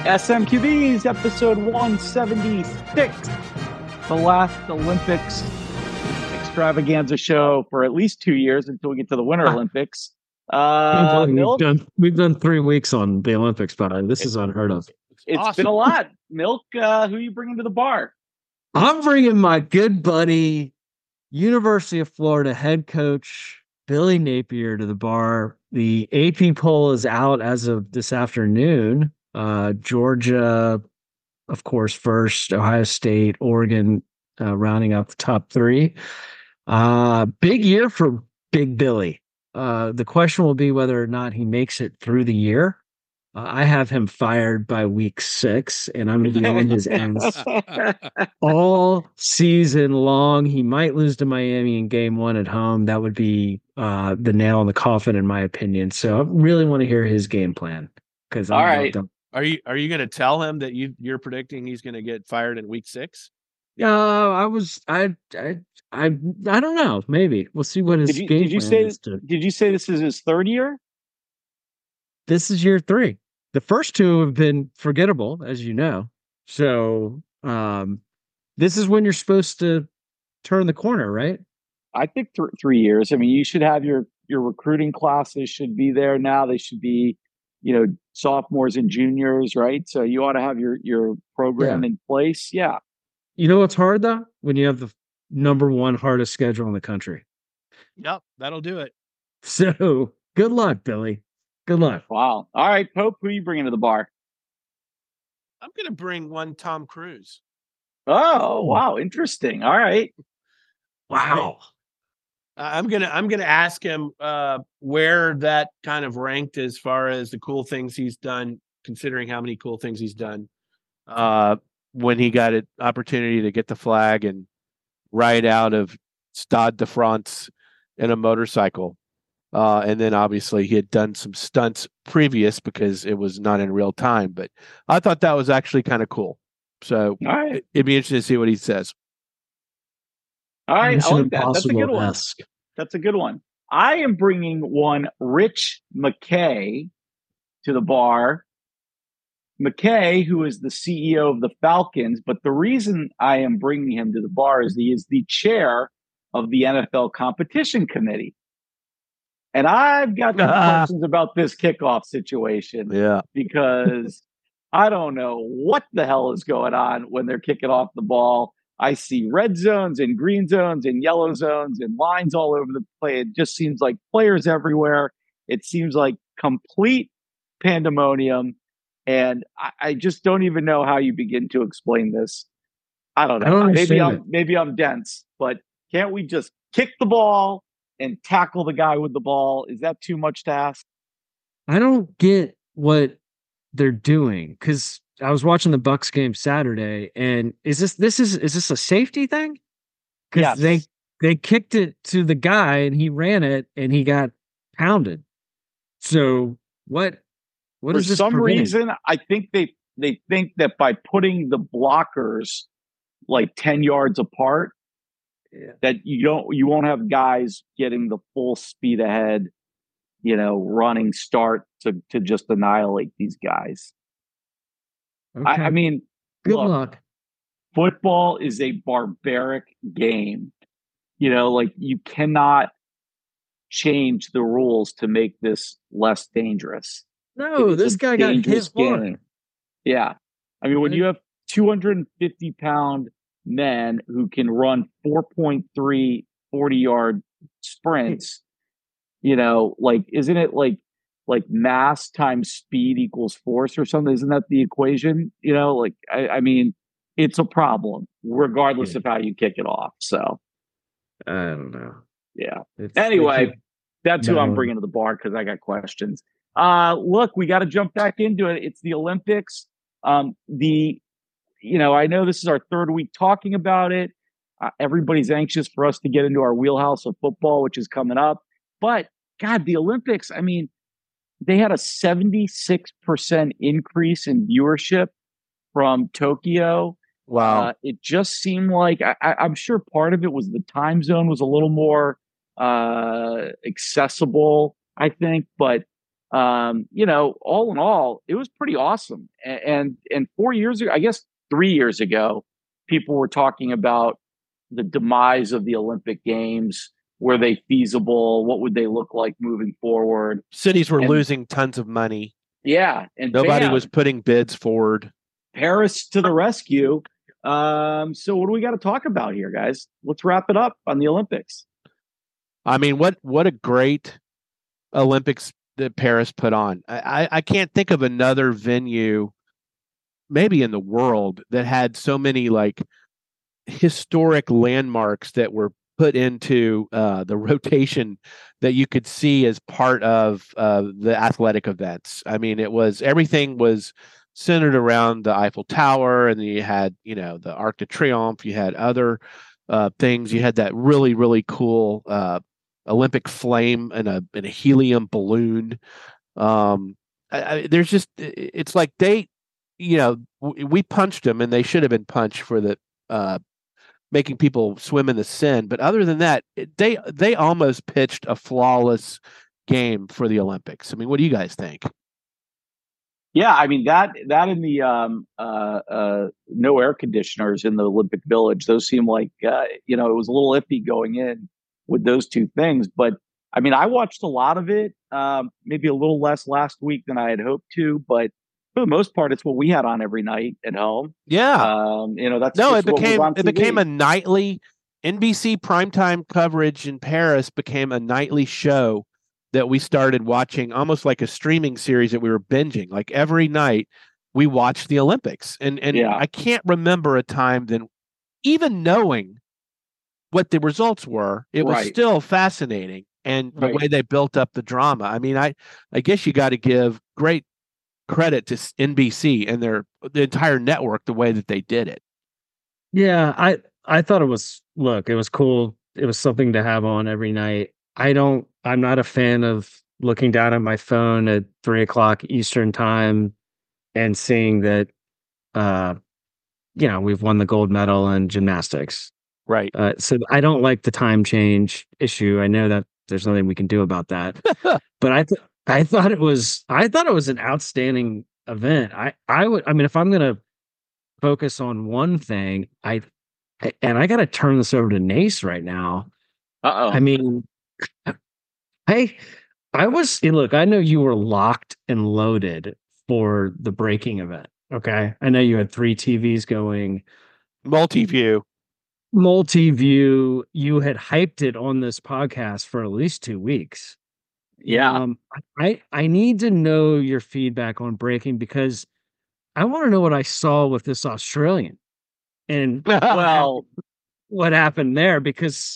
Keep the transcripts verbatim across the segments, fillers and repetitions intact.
S M Q B's episode one seventy-six, the last Olympics extravaganza show for at least two years until we get to the Winter Olympics. Uh, we've Milk, done we've done three weeks on the Olympics, but this it, is unheard of. It's awesome. been a lot. Milk, uh, who are you bringing to the bar? I'm bringing my good buddy, University of Florida head coach Billy Napier to the bar. The A P poll is out as of this afternoon. Uh, Georgia, of course, first. Ohio State, Oregon, uh, rounding out the top three. Uh, big year for Big Billy. Uh, the question will be whether or not he makes it through the year. Uh, I have him fired by week six, and I'm going to be on his ends all season long. He might lose to Miami in game one at home. That would be uh, the nail in the coffin, in my opinion. So I really want to hear his game plan. Because all right, are you are you going to tell him that you you're predicting he's going to get fired in week six? Yeah, uh, I was. I, I I I don't know. Maybe we'll see what his did you, game did you plan say, is. To... Did you say this is his third year? This is year three. The first two have been forgettable, as you know. So um, this is when you're supposed to turn the corner, right? I think th- three years. I mean, you should have your your recruiting classes should be there now. They should be, you know, sophomores and juniors, right? So you ought to have your your program yeah. in place. Yeah. You know what's hard though? When you have the number one hardest schedule in the country. Yep, that'll do it. So good luck, Billy. Good luck. Wow. All right, Pope, who are you bringing to the bar? I'm going to bring one Tom Cruise. Oh, wow. Interesting. All right. Wow. I'm going to I'm going to ask him uh, where that kind of ranked as far as the cool things he's done, considering how many cool things he's done uh, when he got an opportunity to get the flag and ride out of Stade de France in a motorcycle. Uh, and then obviously he had done some stunts previous because it was not in real time. But I thought that was actually kind of cool. So all right. it'd be interesting to see what he says. All right. I like that. That's a good one. That's a good one. I am bringing one Rich McKay to the bar. McKay, who is the C E O of the Falcons. But the reason I am bringing him to the bar is he is the chair of the N F L competition committee. And I've got some questions about this kickoff situation. Yeah. Because I don't know what the hell is going on when they're kicking off the ball. I see red zones and green zones and yellow zones and lines all over the play. It just seems like players everywhere. It seems like complete pandemonium. And I, I just don't even know how you begin to explain this. I don't know. I don't maybe I'm it. maybe I'm dense, but can't we just kick the ball and tackle the guy with the ball? Is that too much to ask? I don't get what they're doing because I was watching the Bucks game Saturday, and is this this is is this a safety thing? Because yes. they they kicked it to the guy and he ran it and he got pounded. So what? What For is this? some preventing? reason, I think they they think that by putting the blockers like ten yards apart, yeah. that you don't you won't have guys getting the full speed ahead, you know, running start to to just annihilate these guys. Okay. I, I mean, good look, luck. Football is a barbaric game. You know, like you cannot change the rules to make this less dangerous. No, this guy got hit hard. Yeah. I mean, when you have two hundred fifty pound men who can run four point three forty yard sprints, you know, like, isn't it like, like mass times speed equals force or something? Isn't that the equation? You know, like, I, I mean, it's a problem regardless yeah. of how you kick it off. So I don't know. Yeah. It's, anyway, keep, that's who no. I'm bringing to the bar because I got questions. Uh, look, we got to jump back into it. It's the Olympics. Um, the, you know, I know this is our third week talking about it. Uh, everybody's anxious for us to get into our wheelhouse of football, which is coming up. But God, the Olympics, I mean, they had a seventy-six percent increase in viewership from Tokyo. Wow. Uh, it just seemed like, I, I'm sure part of it was the time zone was a little more uh, accessible, I think. But um, you know, all in all, it was pretty awesome. And, and and four years ago, I guess three years ago, people were talking about the demise of the Olympic Games. Were they feasible? What would they look like moving forward? Cities were and, losing tons of money. Yeah, and nobody bam, was putting bids forward. Paris to the rescue. Um, so what do we got to talk about here, guys? Let's wrap it up on the Olympics. I mean, what what a great Olympics that Paris put on. I, I can't think of another venue, maybe in the world, that had so many like historic landmarks that were put into uh, the rotation that you could see as part of uh, the athletic events. I mean, it was everything was centered around the Eiffel Tower, and then you had, you know, the Arc de Triomphe. You had other uh, things. You had that really, really cool uh, Olympic flame and a and a helium balloon. Um, I, I, there's just it's like they, you know, we punched them, and they should have been punched for the uh, making people swim in the Seine. But other than that, they they almost pitched a flawless game for the Olympics. I mean, what do you guys think? Yeah, I mean that that in the um, uh, uh, no air conditioners in the Olympic Village, those seem like uh, you know, it was a little iffy going in with those two things. But I mean, I watched a lot of it, um, maybe a little less last week than I had hoped to, but for the most part, it's what we had on every night at home. Yeah, um, you know, that's no, just it became what was on it T V. became a nightly N B C primetime coverage in Paris became a nightly show that we started watching, almost like a streaming series that we were binging. Like every night we watched the Olympics. And and Yeah. I can't remember a time then, even knowing what the results were, it was Right. still fascinating. And the Right. way they built up the drama. I mean, I, I guess you got to give great credit to N B C and their the entire network, the way that they did it. Yeah, I I thought it was, look, it was cool. It was something to have on every night. I don't, I'm not a fan of looking down at my phone at three o'clock Eastern time and seeing that, uh, you know, we've won the gold medal in gymnastics. Right. Uh, so I don't like the time change issue. I know that there's nothing we can do about that, but I, th- I thought it was, I thought it was an outstanding event. I, I would, I mean, if I'm going to focus on one thing, I, and I got to turn this over to Nace right now. Uh-oh. I mean, I, I was, look, I know you were locked and loaded for the breaking event. Okay. I know you had three T Vs going. Multi-view. Multi-view. You had hyped it on this podcast for at least two weeks. Yeah. Um, I, I need to know your feedback on breaking, because I want to know what I saw with this Australian and Well, what happened there, because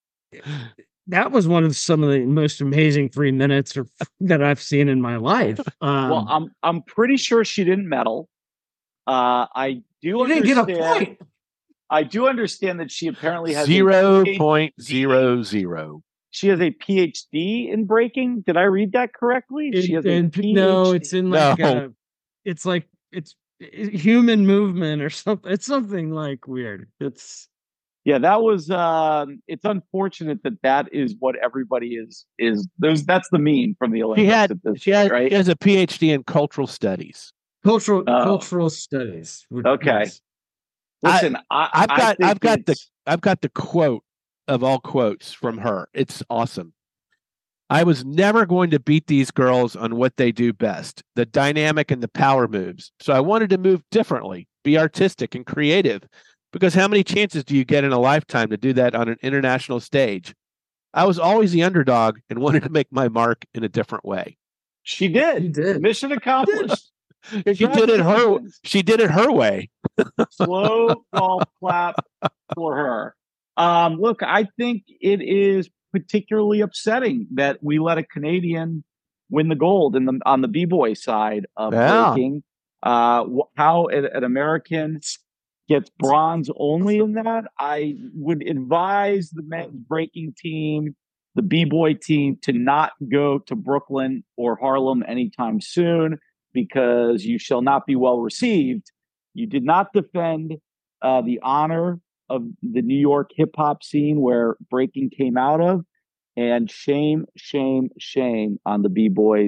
that was one of some of the most amazing three minutes or, that I've seen in my life. Um, well, I'm I'm pretty sure she didn't medal. Uh, I do you didn't get a understand. point. I do understand that she apparently has Zero point zero zero. She has a P H D in breaking. Did I read that correctly? It, she has and, a P H D. No, it's in like No. a, it's like it's human movement or something. It's something like weird. It's yeah, that was. Um, it's unfortunate that that is what everybody is is. Those that's the meme from the Olympics. She had, at this she, had point, right? she has a P H D in cultural studies. cultural Oh. cultural studies. Okay. Yes. Listen, I, I've I got think I've got the it's- I've got the quote of all quotes from her. It's awesome. I was never going to beat these girls on what they do best, the dynamic and the power moves. So I wanted to move differently, be artistic and creative, because how many chances do you get in a lifetime to do that on an international stage? I was always the underdog and wanted to make my mark in a different way. She did. She did. Mission accomplished. She did it her she did it her way. Slow golf clap for her. Um, look, I think it is particularly upsetting that we let a Canadian win the gold in the on the b-boy side of Yeah. breaking. Uh, wh- how an, an American gets bronze only in that, I would advise the men's breaking team, the b-boy team, to not go to Brooklyn or Harlem anytime soon, because you shall not be well received. You did not defend uh, the honor of the New York hip hop scene where breaking came out of, and shame, shame, shame on the b-boys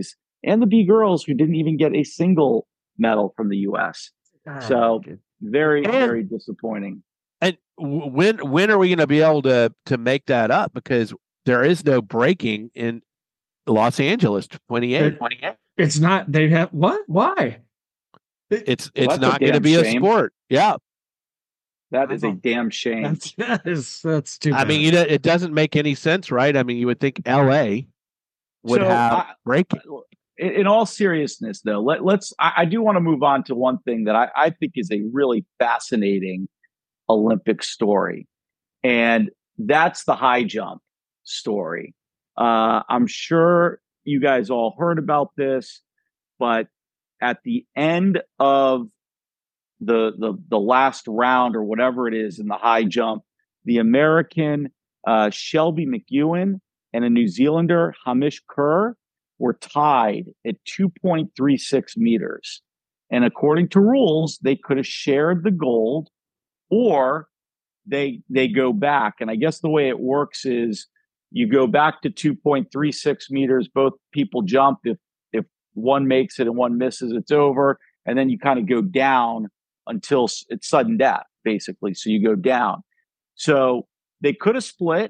and the B girls who didn't even get a single medal from the U S. So very, and, very disappointing. And when when are we going to be able to to make that up? Because there is no breaking in Los Angeles twenty-eight. It, it's not. They have what? Why? It's it's well, not going to be shame. a sport. Yeah. That is a damn shame. That's, that is, that's too bad. I mean, you know, it doesn't make any sense, right? I mean, you would think L A would so have I, breaking. In, in all seriousness, though, let, let's. I, I do want to move on to one thing that I, I think is a really fascinating Olympic story, and that's the high jump story. Uh, I'm sure you guys all heard about this, but at the end of the the the last round or whatever it is in the high jump, the American uh, Shelby McEwen and a New Zealander Hamish Kerr were tied at two point three six meters. And according to rules, they could have shared the gold or they they go back. And I guess the way it works is you go back to two point three six meters, both people jump. If if one makes it and one misses, it's over. And then you kind of go down until it's sudden death, basically. So you go down. So they could have split,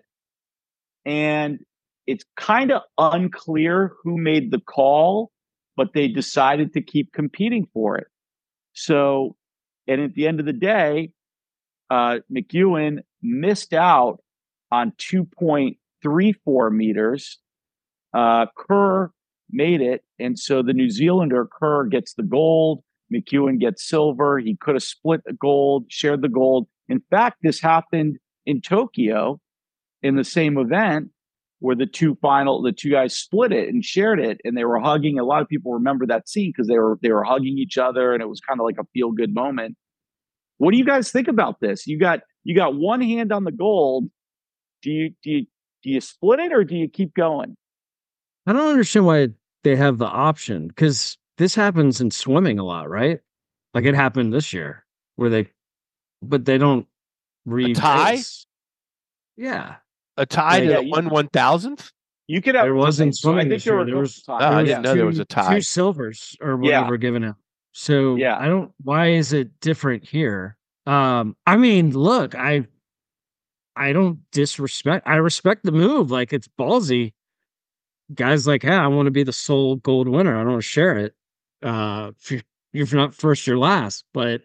and it's kind of unclear who made the call, but they decided to keep competing for it. So, and at the end of the day, uh, McEwen missed out on two point three four meters. Uh, Kerr made it, and so the New Zealander Kerr gets the gold. McEwen gets silver. He could have split the gold, shared the gold. In fact, this happened in Tokyo in the same event where the two final, the two guys split it and shared it, and they were hugging. A lot of people remember that scene because they were they were hugging each other, and it was kind of like a feel good moment. What do you guys think about this? You got you got one hand on the gold. Do you do you do you split it or do you keep going? I don't understand why they have the option, because this happens in swimming a lot, right? Like it happened this year where they, but they don't read a tie. Yeah, a tie yeah, to yeah, one one thousandth. You could have. There wasn't swimming this year. There was. Oh, I didn't know two, there was a tie. Two silvers or whatever yeah. given out. So yeah, I don't. Why is it different here? Um, I mean, look, I, I don't disrespect. I respect the move. Like it's ballsy. Guys like, hey, I want to be the sole gold winner. I don't want to share it. Uh, if you're, if you're not first, you're last. But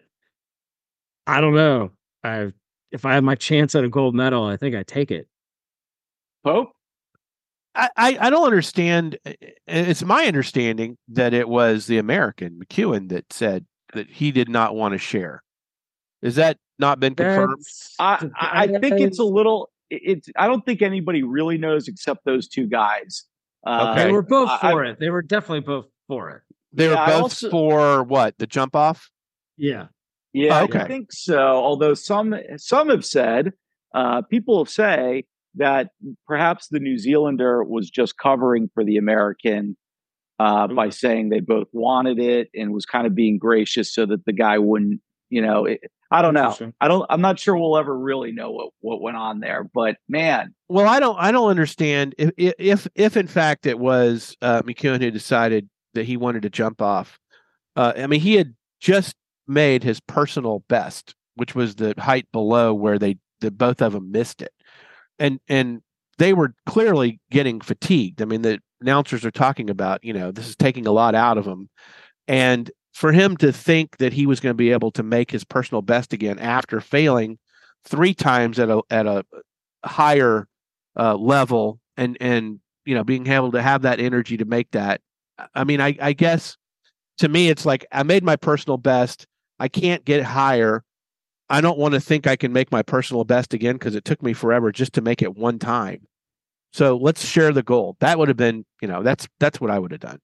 I don't know. I if I have my chance at a gold medal, I think I take it. Pope? I, I, I don't understand. It's my understanding that it was the American McEwen that said that he did not want to share. Is that not been confirmed? I, I think it's a little. It's. I don't think anybody really knows except those two guys. Uh, okay. They were both for I, it. They were definitely both for it. They yeah, were both also, for what? The jump off? Yeah. Yeah, oh, okay. I think so. Although some some have said, uh, people say that perhaps the New Zealander was just covering for the American uh, mm-hmm. by saying they both wanted it and was kind of being gracious so that the guy wouldn't, you know, it, I don't know. I don't, I'm not sure we'll ever really know what, what went on there, but man. Well, I don't, I don't understand if, if, if in fact it was uh, McEwen who decided that he wanted to jump off. Uh, I mean, he had just made his personal best, which was the height below where they, the both of them missed it. And, and they were clearly getting fatigued. I mean, the announcers are talking about, you know, this is taking a lot out of them. And for him to think that he was going to be able to make his personal best again after failing three times at a, at a higher uh, level and, and, you know, being able to have that energy to make that. I mean, I, I guess to me, it's like, I made my personal best. I can't get higher. I don't want to think I can make my personal best again because it took me forever just to make it one time. So let's share the gold. That would have been, you know, that's that's what I would have done.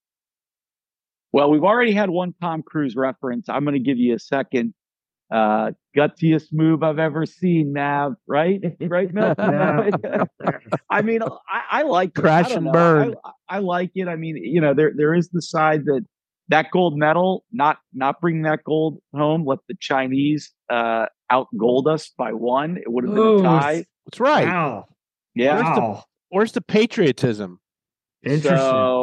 Well, we've already had one Tom Cruise reference. I'm going to give you a second. Uh, gutsiest move I've ever seen, Nav. Right? Right, Mel? I mean, I, I like crash and burn. I, I like it. I mean, you know, there there is the side that that gold medal, not not bringing that gold home, let the Chinese uh, out gold us by one. It would have been Ooh, a tie. That's right. Wow. Yeah. Where's, wow. the, where's the patriotism? So,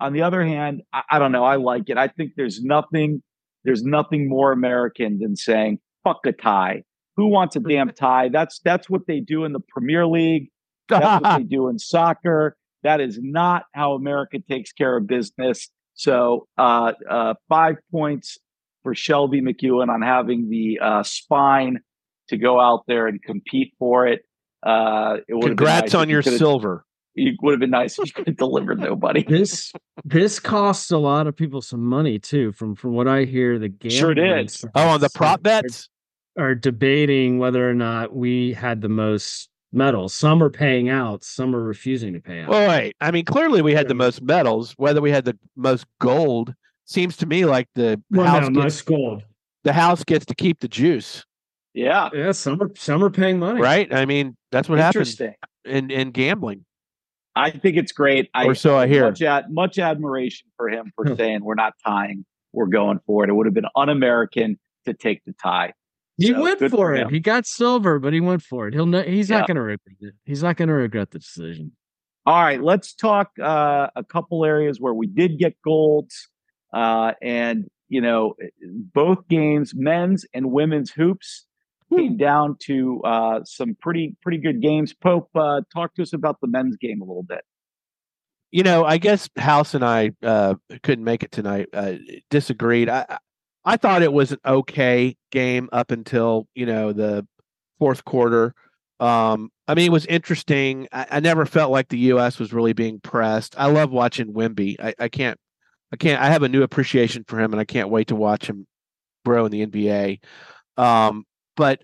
on the other hand, I, I don't know. I like it. I think there's nothing, there's nothing more American than saying "fuck a tie." Who wants a damn tie? That's that's what they do in the Premier League. That's what they do in soccer. That is not how America takes care of business. So, uh, uh, five points for Shelby McEwen on having the uh, spine to go out there and compete for it. Uh, it Congrats nice on your silver. It would have been nice if you could have delivered nobody. This this costs a lot of people some money too. From from what I hear, the gambling sure did. Oh, on the prop bets are, are debating whether or not we had the most medals. Some are paying out, some are refusing to pay out. Well, wait. I mean, clearly we had the most medals. Whether we had the most gold seems to me like the well, house no, gets most gold. The house gets to keep the juice. Yeah, yeah. Some are some are paying money, right? I mean, that's what happens in in gambling. I think it's great. Or I, so I hear. Much, ad, much admiration for him for saying we're not tying, we're going for it. It would have been un-American to take the tie. He so, went for, for it. He got silver, but he went for it. He'll know, he's yeah. not going to regret it. He's not going to regret the decision. All right, let's talk uh, a couple areas where we did get golds, uh, and you know, both games, men's and women's hoops, came down to uh, some pretty pretty good games. Pope, uh, talk to us about the men's game a little bit. You know, I guess House and I uh, couldn't make it tonight. Uh, disagreed. I I thought it was an okay game up until you know the fourth quarter. Um, I mean, it was interesting. I, I never felt like the U S was really being pressed. I love watching Wemby. I, I can't. I can't. I have a new appreciation for him, and I can't wait to watch him grow in the N B A. Um, But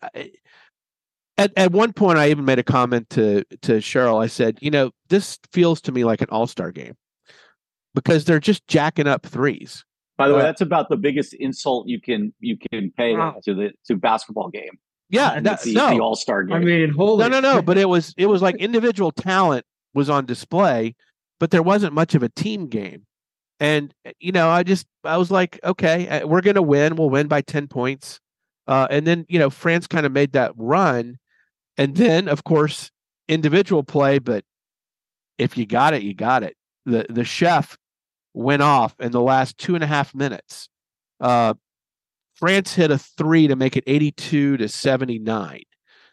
at at one point, I even made a comment to to Cheryl. I said, you know, this feels to me like an all-star game because they're just jacking up threes. By the uh, way, that's about the biggest insult you can you can pay wow. to the to basketball game. Yeah, that's the, no. the all-star game. I mean, holy no, no, no. But it was it was like individual talent was on display, but there wasn't much of a team game. And you know, I just I was like, okay, we're gonna win. We'll win by ten points. Uh, and then, you know, France kind of made that run. And then, of course, individual play. But if you got it, you got it. The the chef went off in the last two and a half minutes. Uh, France hit a three to make it eighty-two to seventy-nine.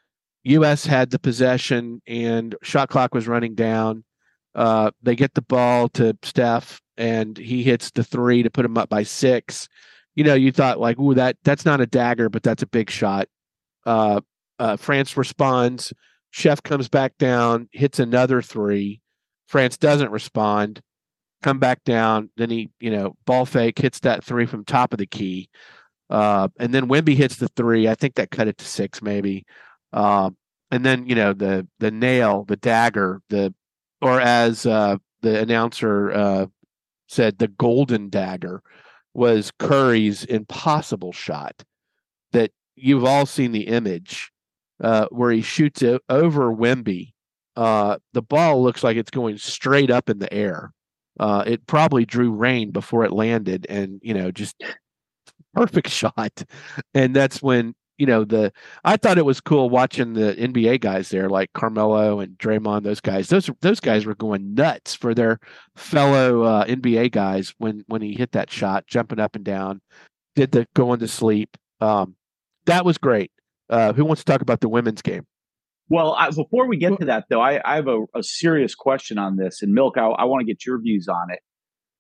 U S had the possession and shot clock was running down. Uh, they get the ball to Steph and he hits the three to put them up by six. You know, you thought like, ooh, that that's not a dagger, but that's a big shot. Uh, uh, France responds. Chef comes back down, hits another three. France doesn't respond. Come back down. Then he, you know, ball fake, hits that three from top of the key. Uh, and then Wemby hits the three. I think that cut it to six, maybe. Uh, and then, you know, the the nail, the dagger, the or as uh, the announcer uh, said, the golden dagger was Curry's impossible shot that you've all seen the image uh, where he shoots it over Wemby. Uh, the ball looks like it's going straight up in the air. Uh, it probably drew rain before it landed and, you know, just perfect shot. And that's when, you know, the, I thought it was cool watching the N B A guys there, like Carmelo and Draymond, those guys, those, those guys were going nuts for their fellow uh, N B A guys when, when he hit that shot, jumping up and down, did the going to sleep. Um, that was great. Uh, who wants to talk about the women's game? Well, I, before we get to that, though, I, I have a, a serious question on this. And Milk, I, I want to get your views on it.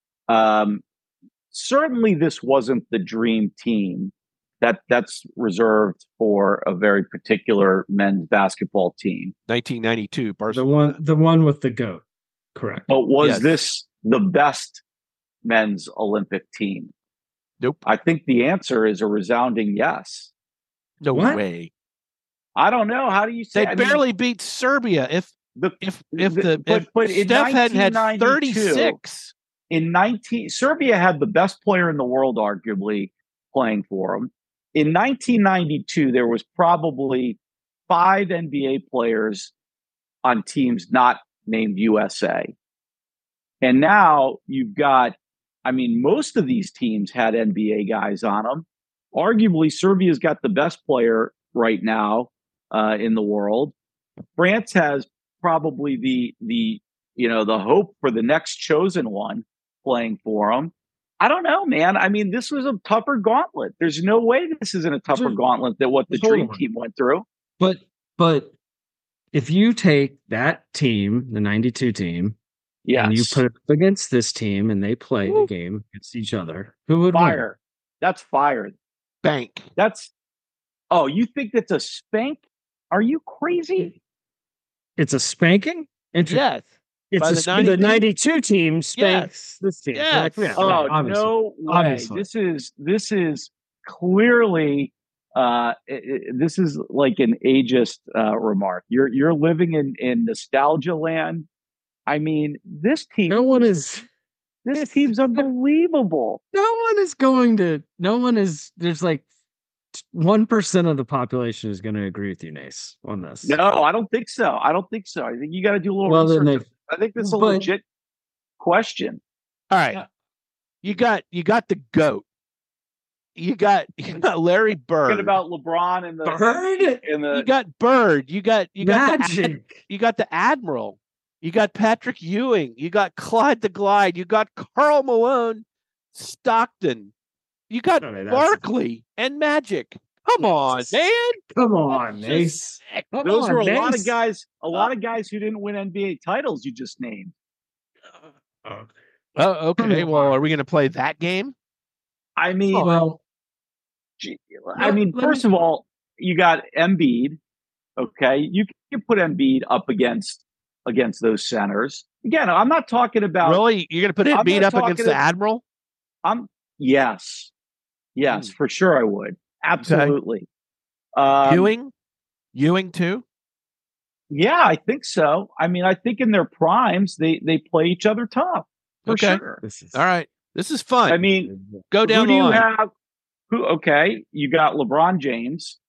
Um, certainly, this wasn't the dream team. That that's reserved for a very particular men's basketball team. nineteen ninety-two, Barcelona. The one, the one with the GOAT, correct? But was yes. this the best men's Olympic team? Nope. I think the answer is a resounding yes. No what? way. I don't know. How do you say? They I barely mean, beat Serbia. If the if if the, the but, if but Steph hadn't had thirty-six in nineteen, Serbia had the best player in the world, arguably playing for them. In nineteen ninety-two, there was probably five N B A players on teams not named U S A. And now you've got, I mean, most of these teams had N B A guys on them. Arguably, Serbia's got the best player right now uh, in the world. France has probably the, the, you know, the hope for the next chosen one. playing for him. I don't know, man. I mean, this was a tougher gauntlet. There's no way this isn't a tougher gauntlet than what the Dream Team went through. But but if you take that team, the ninety-two team, yes. and you put it up against this team and they play Ooh. the game against each other, who would fire? win? That's fire. Spank. That's oh, you think that's a spank? Are you crazy? It's a spanking? Inter- yes. It's a, the, the ninety-two team spanks yes. this team. Yes. Yeah, oh, obviously. no way. Obviously. This is this is clearly uh, it, it, this is like an ageist uh, remark. You're you're living in, in nostalgia land. I mean, this team No one is this team's unbelievable. No one is going to no one is there's like one percent of the population is going to agree with you, Nace, on this. No, I don't think so. I don't think so. I think you got to do a little well, research. I think this is a but, legit question. All right. Yeah. You got you got the GOAT. You got you got Larry Bird. Talking about LeBron and the Bird. In the you got Bird. You got you got the, you got the Admiral. You got Patrick Ewing. You got Clyde the Glide. You got Karl Malone, Stockton. You got okay, Barkley and Magic. Come on, man. Come on, Nace. Come Those on, were a Nace. lot of guys, a lot of guys who didn't win N B A titles you just named. Uh, oh, okay. Well, are we going to play that game? I mean, oh, well, gee, I mean, first me... of all, you got Embiid. Okay, you can put Embiid up against against those centers. Again, I'm not talking about really. You're going to put Embiid up against the Admiral? I'm yes, yes, hmm. for sure. I would. Absolutely. Okay. Um, Ewing? Ewing too? Yeah, I think so. I mean, I think in their primes, they they play each other tough. For okay. sure. This is... All right. This is fun. I mean, go down who the do line. You have, who, okay, you got LeBron James.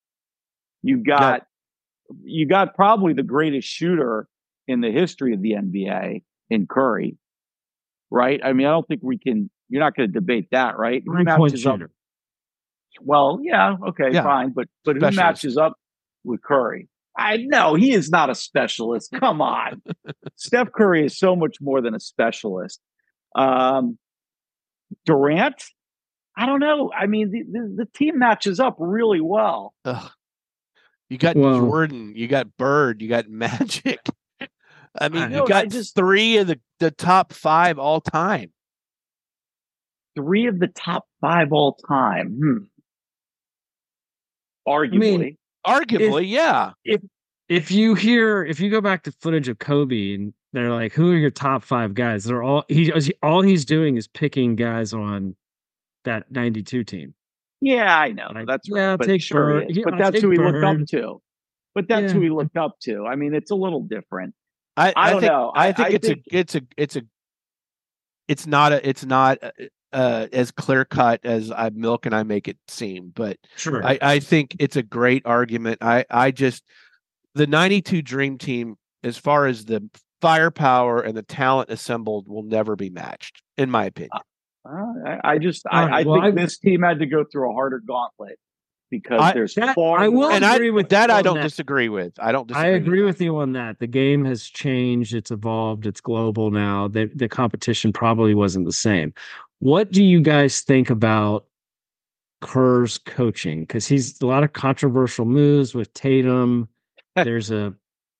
You got, got you got probably the greatest shooter in the history of the N B A in Curry. Right? I mean, I don't think we can you're not going to debate that, right? Who matches up? Well, yeah, okay, yeah. fine, but but Specialist. Who matches up with Curry? I know he is not a specialist. Come on, Steph Curry is so much more than a specialist. Um, Durant, I don't know. I mean, the, the, the team matches up really well. Ugh. You got well, Jordan, you got Bird, you got Magic. I mean, I you know, got just three of the, the top five all time. Three of the top five all time. Hmm. Arguably. I mean, arguably, if, yeah. If if you hear if you go back to footage of Kobe and they're like, who are your top five guys? They're all he all he's doing is picking guys on that ninety-two team. Yeah, I know. Like, that's yeah, right. But take sure Bird. But that's who he Bird. looked up to. But that's yeah. who he looked up to. I mean, it's a little different. I, I, I don't think, know. I, I think I it's think... a it's a it's a it's not a it's not uh, as clear cut as I Milk and I make it seem, but sure. I, I think it's a great argument. I I just the ninety-two Dream Team, as far as the firepower and the talent assembled, will never be matched, in my opinion. Uh, I, I just I, I well, think I, this team had to go through a harder gauntlet because I, there's that, far I will and agree I, with that. I don't that. disagree with. I don't. Disagree I agree with, with you on that. The game has changed. It's evolved. It's global now. The the competition probably wasn't the same. What do you guys think about Kerr's coaching? Because he's a lot of controversial moves with Tatum. There's a,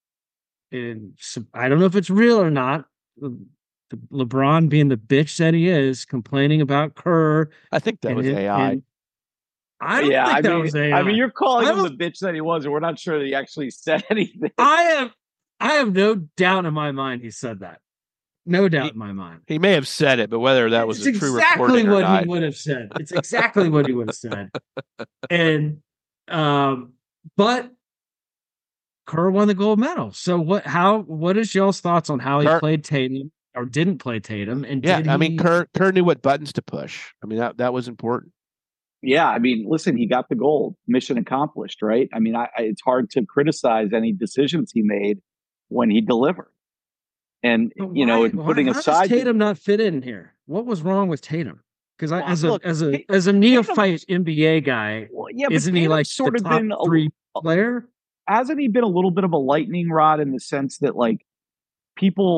I don't know if it's real or not. LeBron, being the bitch that he is, complaining about Kerr. I think that was it, A I. I don't yeah, think I that mean, was A I. I mean, you're calling him the bitch that he was, and we're not sure that he actually said anything. I have, I have no doubt in my mind he said that. No doubt he, in my mind. He may have said it, but whether that was it's a true exactly recording or what not. he would have said. It's exactly what he would have said. And, um, but Kerr won the gold medal. So what? How? What is y'all's thoughts on how he Kerr, played Tatum or didn't play Tatum? And yeah, did I he, mean, Kerr Kerr knew what buttons to push. I mean, that that was important. Yeah, I mean, listen, he got the gold, mission accomplished, right? I mean, I, I, it's hard to criticize any decisions he made when he delivered. And why, you know, putting why, aside, how does Tatum not fit in here? What was wrong with Tatum? Because well, as a look, as a Tatum, as a neophyte N B A guy, well, yeah, isn't he like sort the of top been a, three player? Hasn't he been a little bit of a lightning rod in the sense that like people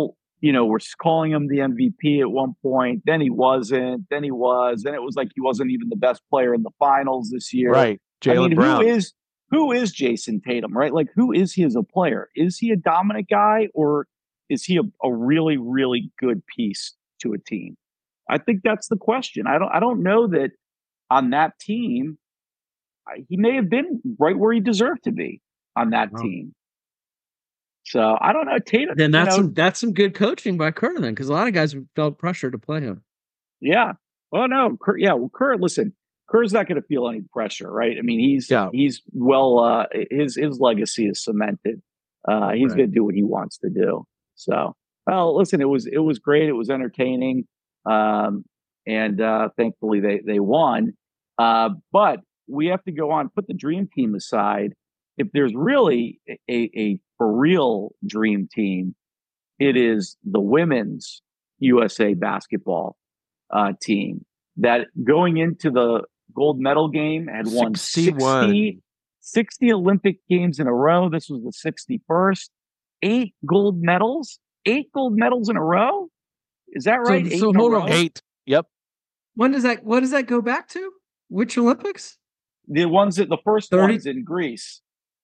you know, were calling him the M V P at one point. Then he wasn't. Then he was. Then it was like he wasn't even the best player in the finals this year. Right. Jaylen I mean, Brown. who is who is Jason Tatum, right? Like, who is he as a player? Is he a dominant guy, or is he a, a really, really good piece to a team? I think that's the question. I don't I don't know that on that team, he may have been right where he deserved to be on that oh. team. So I don't know. Tatum. Then that's you know, some that's some good coaching by Kerr then, because a lot of guys felt pressure to play him. Yeah. Well, no. Kerr, yeah. Well, Kerr. Listen, Kerr's not going to feel any pressure, right? I mean, he's yeah. he's well. Uh, his his legacy is cemented. Uh, he's right. going to do what he wants to do. So, well, listen. It was it was great. It was entertaining, um, and uh, thankfully they they won. Uh, but we have to go on. Put the dream team aside. If there's really a, a for real dream team, it is the women's U S A basketball uh, team that going into the gold medal game had won sixty, sixty Olympic games in a row. This was the sixty-first. Eight gold medals, eight gold medals in a row. Is that right? So, so hold on. Eight. Yep. When does that, what does that go back to? Which Olympics? The ones that the first thirty ones in Greece.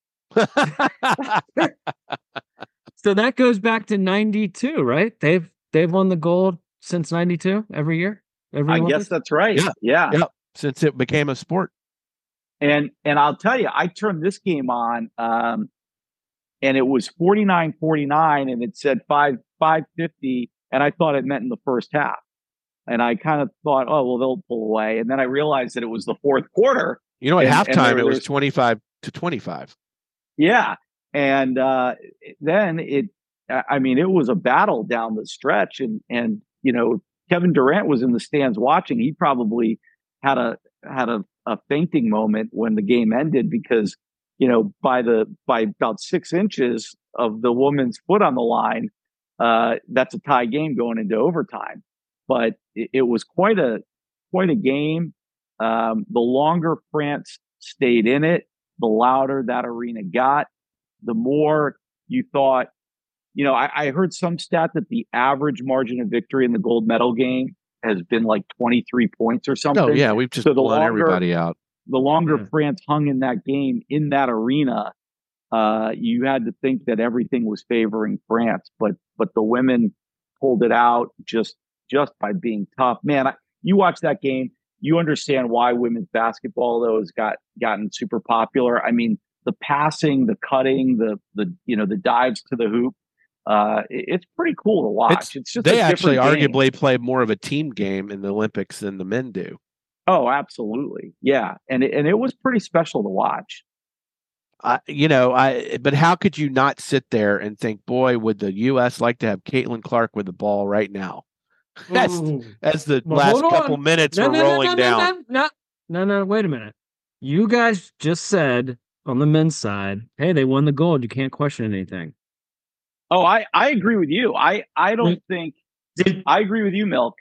So that goes back to ninety-two, right? They've they've won the gold since ninety-two every year. Every I Olympics? guess that's right. Yeah. yeah, yeah. Since it became a sport, and and I'll tell you, I turned this game on, um, and it was forty-nine forty-nine, and it said five five fifty, and I thought it meant in the first half, and I kind of thought, oh well, they'll pull away, and then I realized that it was the fourth quarter. You know, at and, halftime and it was twenty-five to twenty-five. Yeah. And uh, then it, I mean, it was a battle down the stretch. And, and, you know, Kevin Durant was in the stands watching. He probably had a, had a, a fainting moment when the game ended because, you know, by the, by about six inches of the woman's foot on the line, uh, that's a tie game going into overtime. But it, it was quite a, quite a game. Um, the longer France stayed in it, the louder that arena got, the more you thought, you know, I, I heard some stat that the average margin of victory in the gold medal game has been like twenty-three points or something. Oh, yeah. We've just so blown longer, everybody out. The longer yeah. France hung in that game, in that arena, uh, you had to think that everything was favoring France. But but the women pulled it out just just by being tough. Man, I, you watch that game. You understand why women's basketball, though, has got gotten super popular. I mean, the passing, the cutting, the the you know the dives to the hoop. Uh, it, it's pretty cool to watch. It's, it's just they actually game. arguably play more of a team game in the Olympics than the men do. Oh, absolutely, yeah, and it, and it was pretty special to watch. Uh, you know, I but how could you not sit there and think, boy, would the U S like to have Caitlin Clark with the ball right now? As, as the well, last couple on. minutes no, were no, rolling no, no, down. No, no, no, no, wait a minute. You guys just said on the men's side, hey, they won the gold. You can't question anything. Oh, I, I agree with you. I, I don't think – I agree with you, Milk.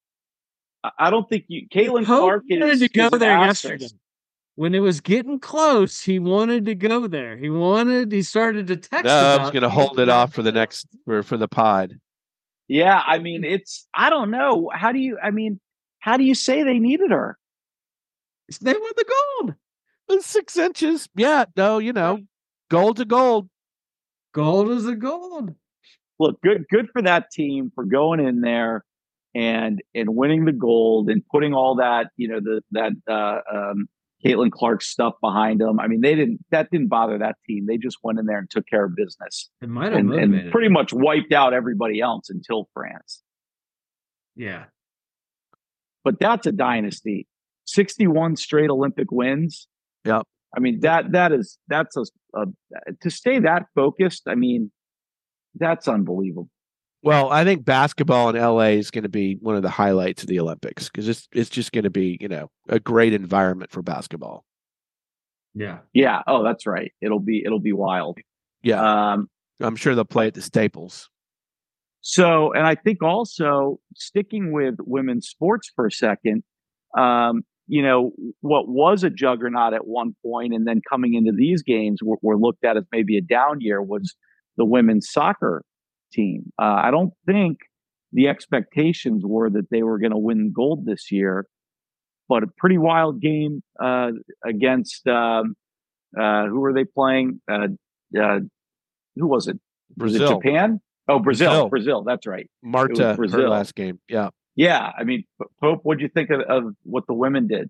I don't think you – Caitlin Clark is – wanted to go there yesterday. When it was getting close, he wanted to go there. He wanted – he started to text No, I was going to hold it off for the next – for for the pod. Yeah, I mean, it's, I don't know. How do you, I mean, how do you say they needed her? They won the gold. It's six inches. Yeah, no, you know, gold to gold. Gold is a gold. Look, good, good for that team for going in there and, and winning the gold and putting all that, you know, the, that, uh, um, Caitlin Clark stuff behind them. I mean, they didn't, that didn't bother that team. They just went in there and took care of business. It might have and, motivated. and pretty much wiped out everybody else until France. Yeah. But that's a dynasty. sixty-one straight Olympic wins. Yep. I mean, that, that is, that's a, a, to stay that focused. I mean, that's unbelievable. Well, I think basketball in L A is going to be one of the highlights of the Olympics because it's it's just going to be, you know, a great environment for basketball. Yeah. Yeah. Oh, that's right. It'll be it'll be wild. Yeah. Um, I'm sure they'll play at the Staples. So, and I think also sticking with women's sports for a second, um, you know, what was a juggernaut at one point and then coming into these games were, were looked at as maybe a down year was the women's soccer team. Uh, I don't think the expectations were that they were going to win gold this year, but a pretty wild game uh, against um, uh, who were they playing? Uh, uh, who was it? Brazil. Was it Japan? Oh, Brazil. Brazil. Brazil. That's right. Marta, her last game. Yeah. Yeah. I mean, Pope, what do you think of, of what the women did?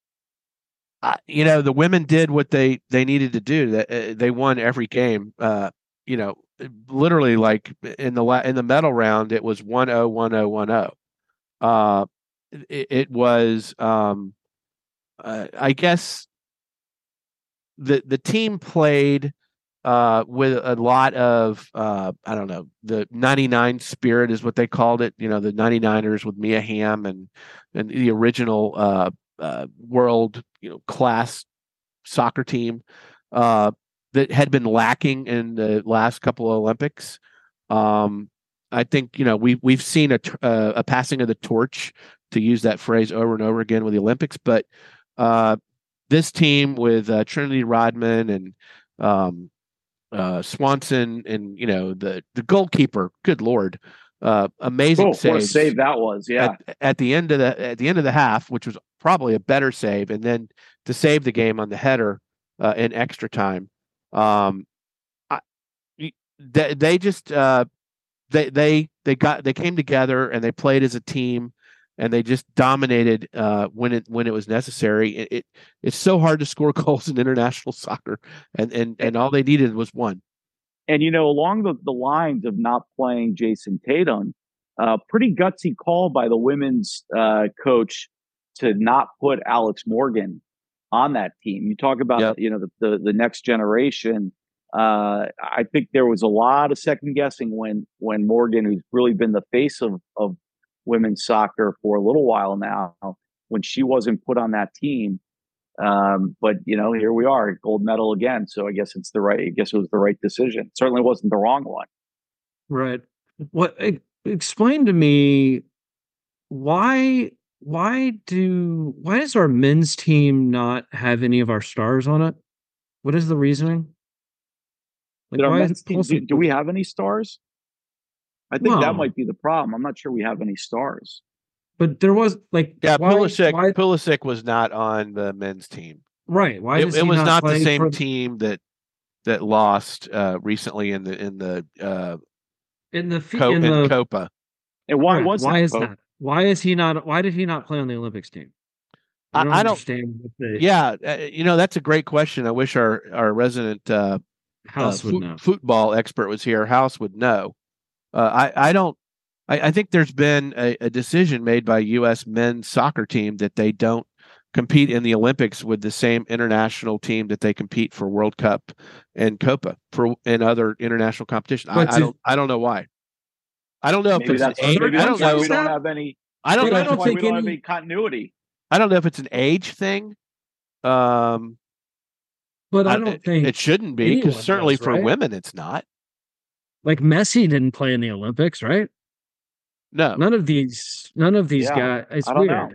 Uh, you know, the women did what they, they needed to do. That uh, they won every game. Uh, you know, literally, like in the in the medal round, it was one oh, one oh, one oh. Uh, it, it was, um, uh, I guess, the the team played uh, with a lot of uh, I don't know, the ninety-nine spirit is what they called it. You know, the ninety-niners with Mia Hamm and and the original uh, uh, world, you know, class soccer team uh, that had been lacking in the last couple of Olympics. Um, I think, you know, we we've seen a uh, a passing of the torch, to use that phrase, over and over again with the Olympics, but uh, this team with uh, Trinity Rodman and um, uh, Swanson and, you know, the the goalkeeper, good Lord, uh, amazing oh, saves. What a save that was! Yeah, at, at the end of the at the end of the half, which was probably a better save, and then to save the game on the header uh, in extra time. Um, I, they, they just uh, they they they got they came together and they played as a team, and they just dominated uh, when it when it was necessary. It, it it's so hard to score goals in international soccer, and and and all they needed was one. And you know, along the, the lines of not playing Jason Tatum, uh, pretty gutsy call by the women's uh, coach to not put Alex Morgan on that team. You talk about yep. you know the, the the next generation. Uh, I think there was a lot of second guessing when when Morgan, who's really been the face of of women's soccer for a little while now, when she wasn't put on that team. Um, but you know, here we are, gold medal again. So I guess it's the right. I guess it was the right decision. It certainly wasn't the wrong one. Right. What? Explain to me why. Why do? Why does our men's team not have any of our stars on it? What is the reasoning? Like, why men's team, do, do we have any stars? I think well, that might be the problem. I'm not sure we have any stars. But there was like yeah, why, Pulisic. Why, Pulisic was not on the men's team, right? Why it, it was not, not the same for... team that that lost uh, recently in the in the uh, in the Co- in, in the Copa. And why right, was why that, is that? Why is he not? Why did he not play on the Olympics team? I don't, I, I don't understand. The... Yeah, uh, you know, that's a great question. I wish our our resident uh, House uh, would fo- know. football expert was here. House would know. Uh, I I don't. I, I think there's been a, a decision made by U S men's soccer team that they don't compete in the Olympics with the same international team that they compete for World Cup and Copa for and other international competition. I, I don't. I don't know why. I don't know maybe if it's that's, an age. maybe I don't why know. we don't have any. I don't know. That's If why it's we don't have any continuity. I don't know if it's an age thing. Um, but I don't I, think it shouldn't be, because certainly does, for right? women, it's not. Like Messi didn't play in the Olympics, right? No, none of these, none of these yeah, guys. It's I don't weird. know.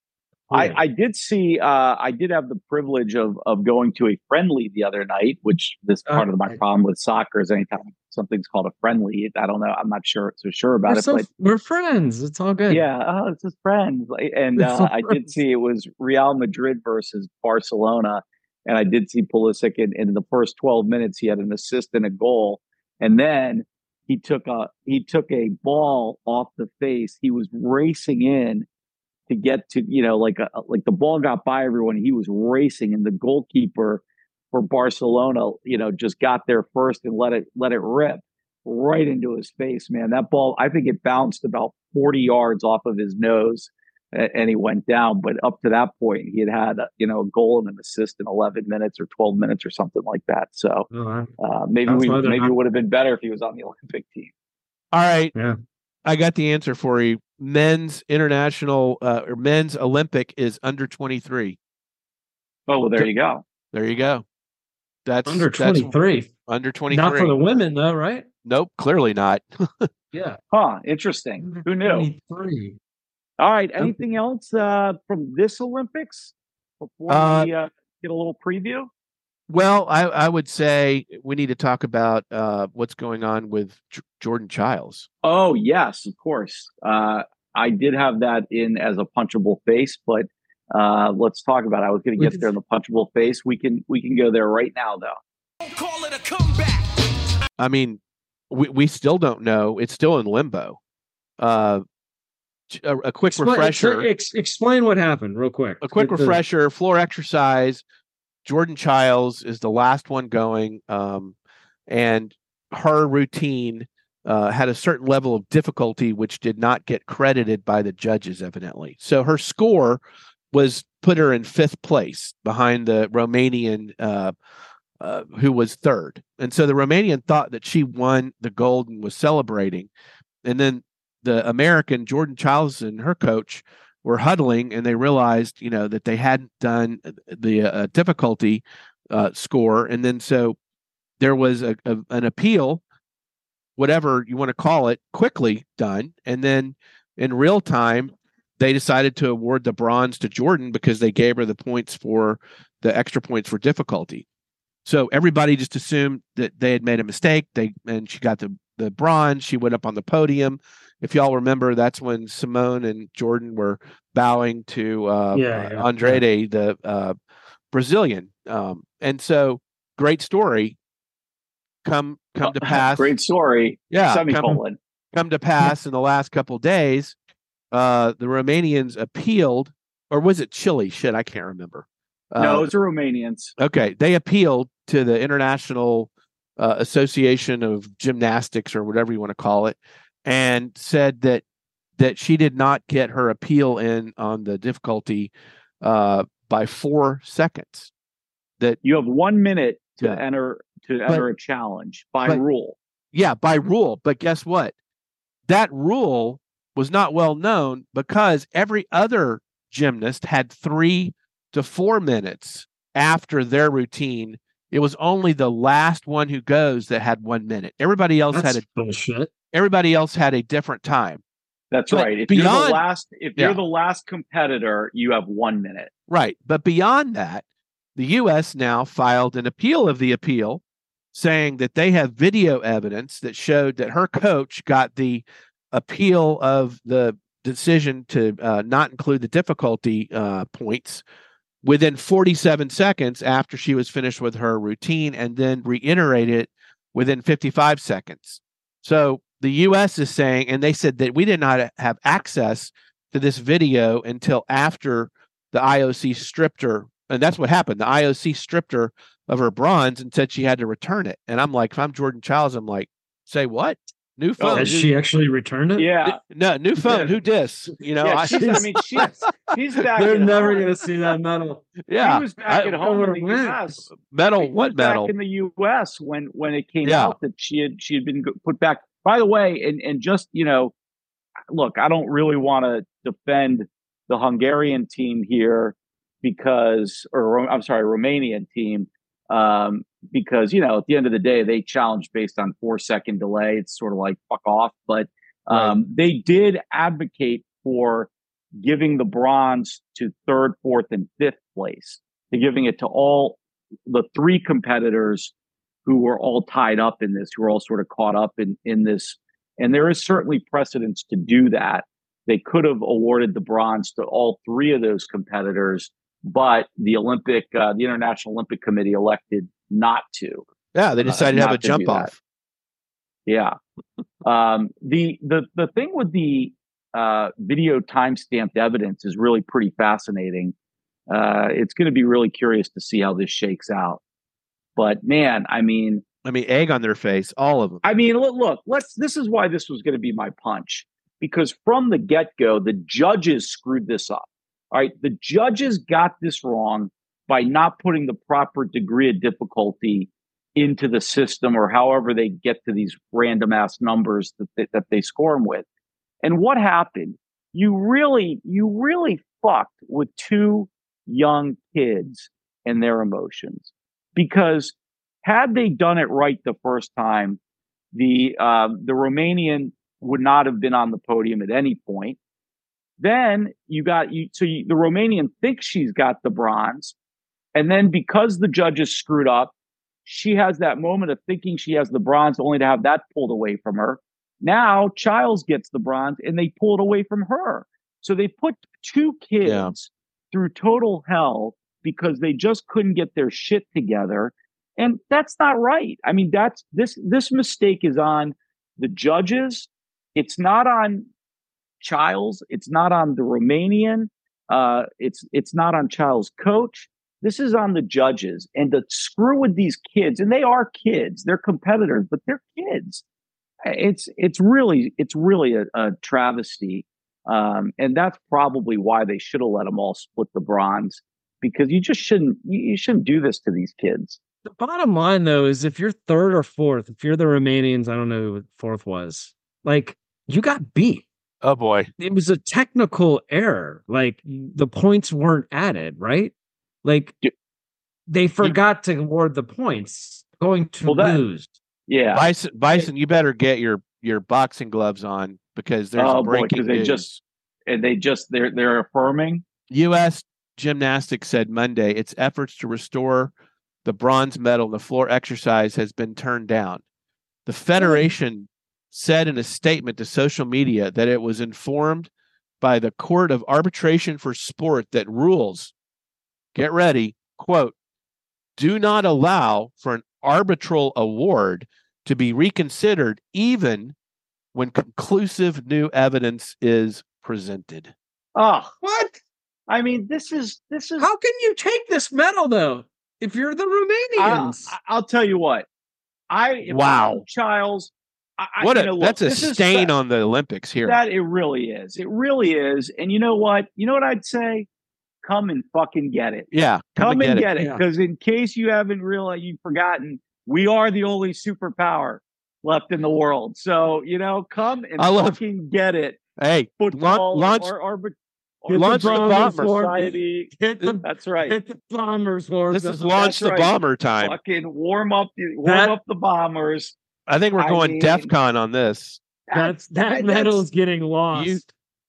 I, I did see. Uh, I did have the privilege of of going to a friendly the other night, which this part uh, of my problem with soccer is anytime something's called a friendly, I don't know. I'm not sure so sure about we're it. So, but we're friends. It's all good. Yeah, oh, it's just friends. And uh, I did see it was Real Madrid versus Barcelona, and I did see Pulisic in, in the first twelve minutes. He had an assist and a goal, and then he took a he took a ball off the face. He was racing in to get to, you know, like a, like the ball got by everyone. He was racing, and the goalkeeper for Barcelona, you know, just got there first and let it let it rip right into his face. Man, that ball, I think it bounced about forty yards off of his nose, and he went down. But up to that point, he had had a, you know, a goal and an assist in eleven minutes or twelve minutes or something like that. So uh, maybe we maybe not... it would have been better if he was on the Olympic team. All right, yeah, I got the answer for you. Men's international uh, or men's Olympic is under twenty-three. Oh, well, there you go. There you go. That's under twenty-three. Under twenty-three. Not for the women, though, right? Nope, clearly not. Yeah. Huh. Interesting. Who knew? twenty-three. All right. Anything else uh, from this Olympics before uh, we uh, get a little preview? Well, I, I would say we need to talk about uh, what's going on with J- Jordan Chiles. Oh, yes, of course. Uh, I did have that in as a punchable face, but uh, let's talk about it. I was going to get there in the punchable face. We can we can go there right now, though. Don't call it a comeback. I mean, we, we still don't know. It's still in limbo. Uh, a, a quick explain, refresher. Ex, explain what happened real quick. A quick the, refresher, floor exercise. Jordan Chiles is the last one going, um, and her routine uh, had a certain level of difficulty, which did not get credited by the judges, evidently. So her score was put her in fifth place behind the Romanian uh, uh, who was third. And so the Romanian thought that she won the gold and was celebrating. And then the American, Jordan Chiles, and her coach were huddling, and they realized, you know, that they hadn't done the uh, difficulty uh, score. And then so there was a, a, an appeal, whatever you want to call it, quickly done. And then in real time, they decided to award the bronze to Jordan because they gave her the points for the extra points for difficulty. So everybody just assumed that they had made a mistake. They and she got the, the bronze. She went up on the podium. If y'all remember, that's when Simone and Jordan were bowing to uh, yeah, yeah, uh, Andrade, yeah. the uh, Brazilian. Um, and so, great story. Come, come to pass. Great story. Yeah, semicolon. Come, come to pass in the last couple of days. Uh, the Romanians appealed, or was it Chile? Shit, I can't remember. Uh, no, it's the Romanians. Okay, they appealed to the International uh, Association of Gymnastics, or whatever you want to call it, and said that that she did not get her appeal in on the difficulty uh, by four seconds. That you have one minute to yeah. enter to but, enter a challenge by but, rule. Yeah, by rule. But guess what? That rule was not well known because every other gymnast had three to four minutes after their routine. It was only the last one who goes that had one minute. Everybody else That's had a bullshit. Everybody else had a different time. That's but right. If beyond, you're the last, if yeah. you're the last competitor, you have one minute. Right. But beyond that, the U S now filed an appeal of the appeal, saying that they have video evidence that showed that her coach got the appeal of the decision to uh, not include the difficulty uh, points within forty-seven seconds after she was finished with her routine, and then reiterated it within fifty-five seconds. So the U S is saying, and they said that we did not have access to this video until after the I O C stripped her. And that's what happened. The I O C stripped her of her bronze and said she had to return it. And I'm like, if I'm Jordan Chiles, I'm like, say what? New phone. Oh, has she actually returned it? Yeah. No, new phone. Who dis? You know, yeah, I, she's, I mean, she's, she's back. They're never going to see that medal. Yeah. She was back I, at home in the U S. Medal? What medal? Back in the U S when, when it came yeah. out that she had, she had been put back. By the way, and, and just, you know, look, I don't really want to defend the Hungarian team here because, or I'm sorry, Romanian team, um, because, you know, at the end of the day, they challenged based on four second delay. It's sort of like fuck off. But um, right. they did advocate for giving the bronze to third, fourth, and fifth place. They're giving it to all the three competitors who were all tied up in this, who were all sort of caught up in, in this. And there is certainly precedence to do that. They could have awarded the bronze to all three of those competitors, but the Olympic, uh, the International Olympic Committee elected not to. Yeah, they decided uh, to have a to jump off. Yeah. um, the the the thing with the uh, video time-stamped evidence is really pretty fascinating. Uh, it's going to be really curious to see how this shakes out. But man, I mean, I mean, egg on their face, all of them. I mean, look, look let's. This is why this was going to be my punch, because from the get-go, the judges screwed this up. All right, the judges got this wrong by not putting the proper degree of difficulty into the system, or however they get to these random ass numbers that they, that they score them with. And what happened? You really, you really fucked with two young kids and their emotions, because had they done it right the first time, the uh, the Romanian would not have been on the podium at any point. Then you got you. So you, the Romanian thinks she's got the bronze. And then because the judges screwed up, she has that moment of thinking she has the bronze only to have that pulled away from her. Now Childs gets the bronze and they pull it away from her. So they put two kids yeah. through total hell because they just couldn't get their shit together. And that's not right. I mean, that's this this mistake is on the judges. It's not on Childs. It's not on the Romanian. Uh, it's it's not on Childs' coach. This is on the judges. And to screw with these kids, and they are kids, they're competitors, but they're kids. It's it's really it's really a, a travesty. Um, and that's probably why they should have let them all split the bronze, because you just shouldn't you shouldn't do this to these kids. The bottom line, though, is if you're third or fourth, if you're the Romanians, I don't know who fourth was, like, you got beat. Oh, boy. It was a technical error. Like, the points weren't added, right? Like, they forgot to award the points, going to well, that, lose. Yeah. Bison, Bison, you better get your, your boxing gloves on, because there's oh, a breaking boy, they news. Just, and they just, they're, they're affirming. U S Gymnastics said Monday its efforts to restore the bronze medal in the floor exercise has been turned down. The federation said in a statement to social media that it was informed by the Court of Arbitration for Sport that rules, get ready, quote, do not allow for an arbitral award to be reconsidered even when conclusive new evidence is presented. Oh, what? I mean, this is, this is... How can you take this medal, though? If you're the Romanians, I'll, I'll tell you what. I wow, Childs. I, what a you know, look, that's a stain is, on the Olympics here. That it really is. It really is. And you know what? You know what I'd say? Come and fucking get it. Yeah, come, come and get it. it. Because yeah. in case you haven't realized, you've forgotten, we are the only superpower left in the world. So you know, come and I love, fucking get it. Hey, football launch. Or, or, or launch the, the bomber. Society. The, that's right. Hit the bombers. This is launch the right. bomber time. Fucking warm up the warm that, up the bombers. I think we're going I mean, DEFCON on this. That's that, that medal's getting lost. You,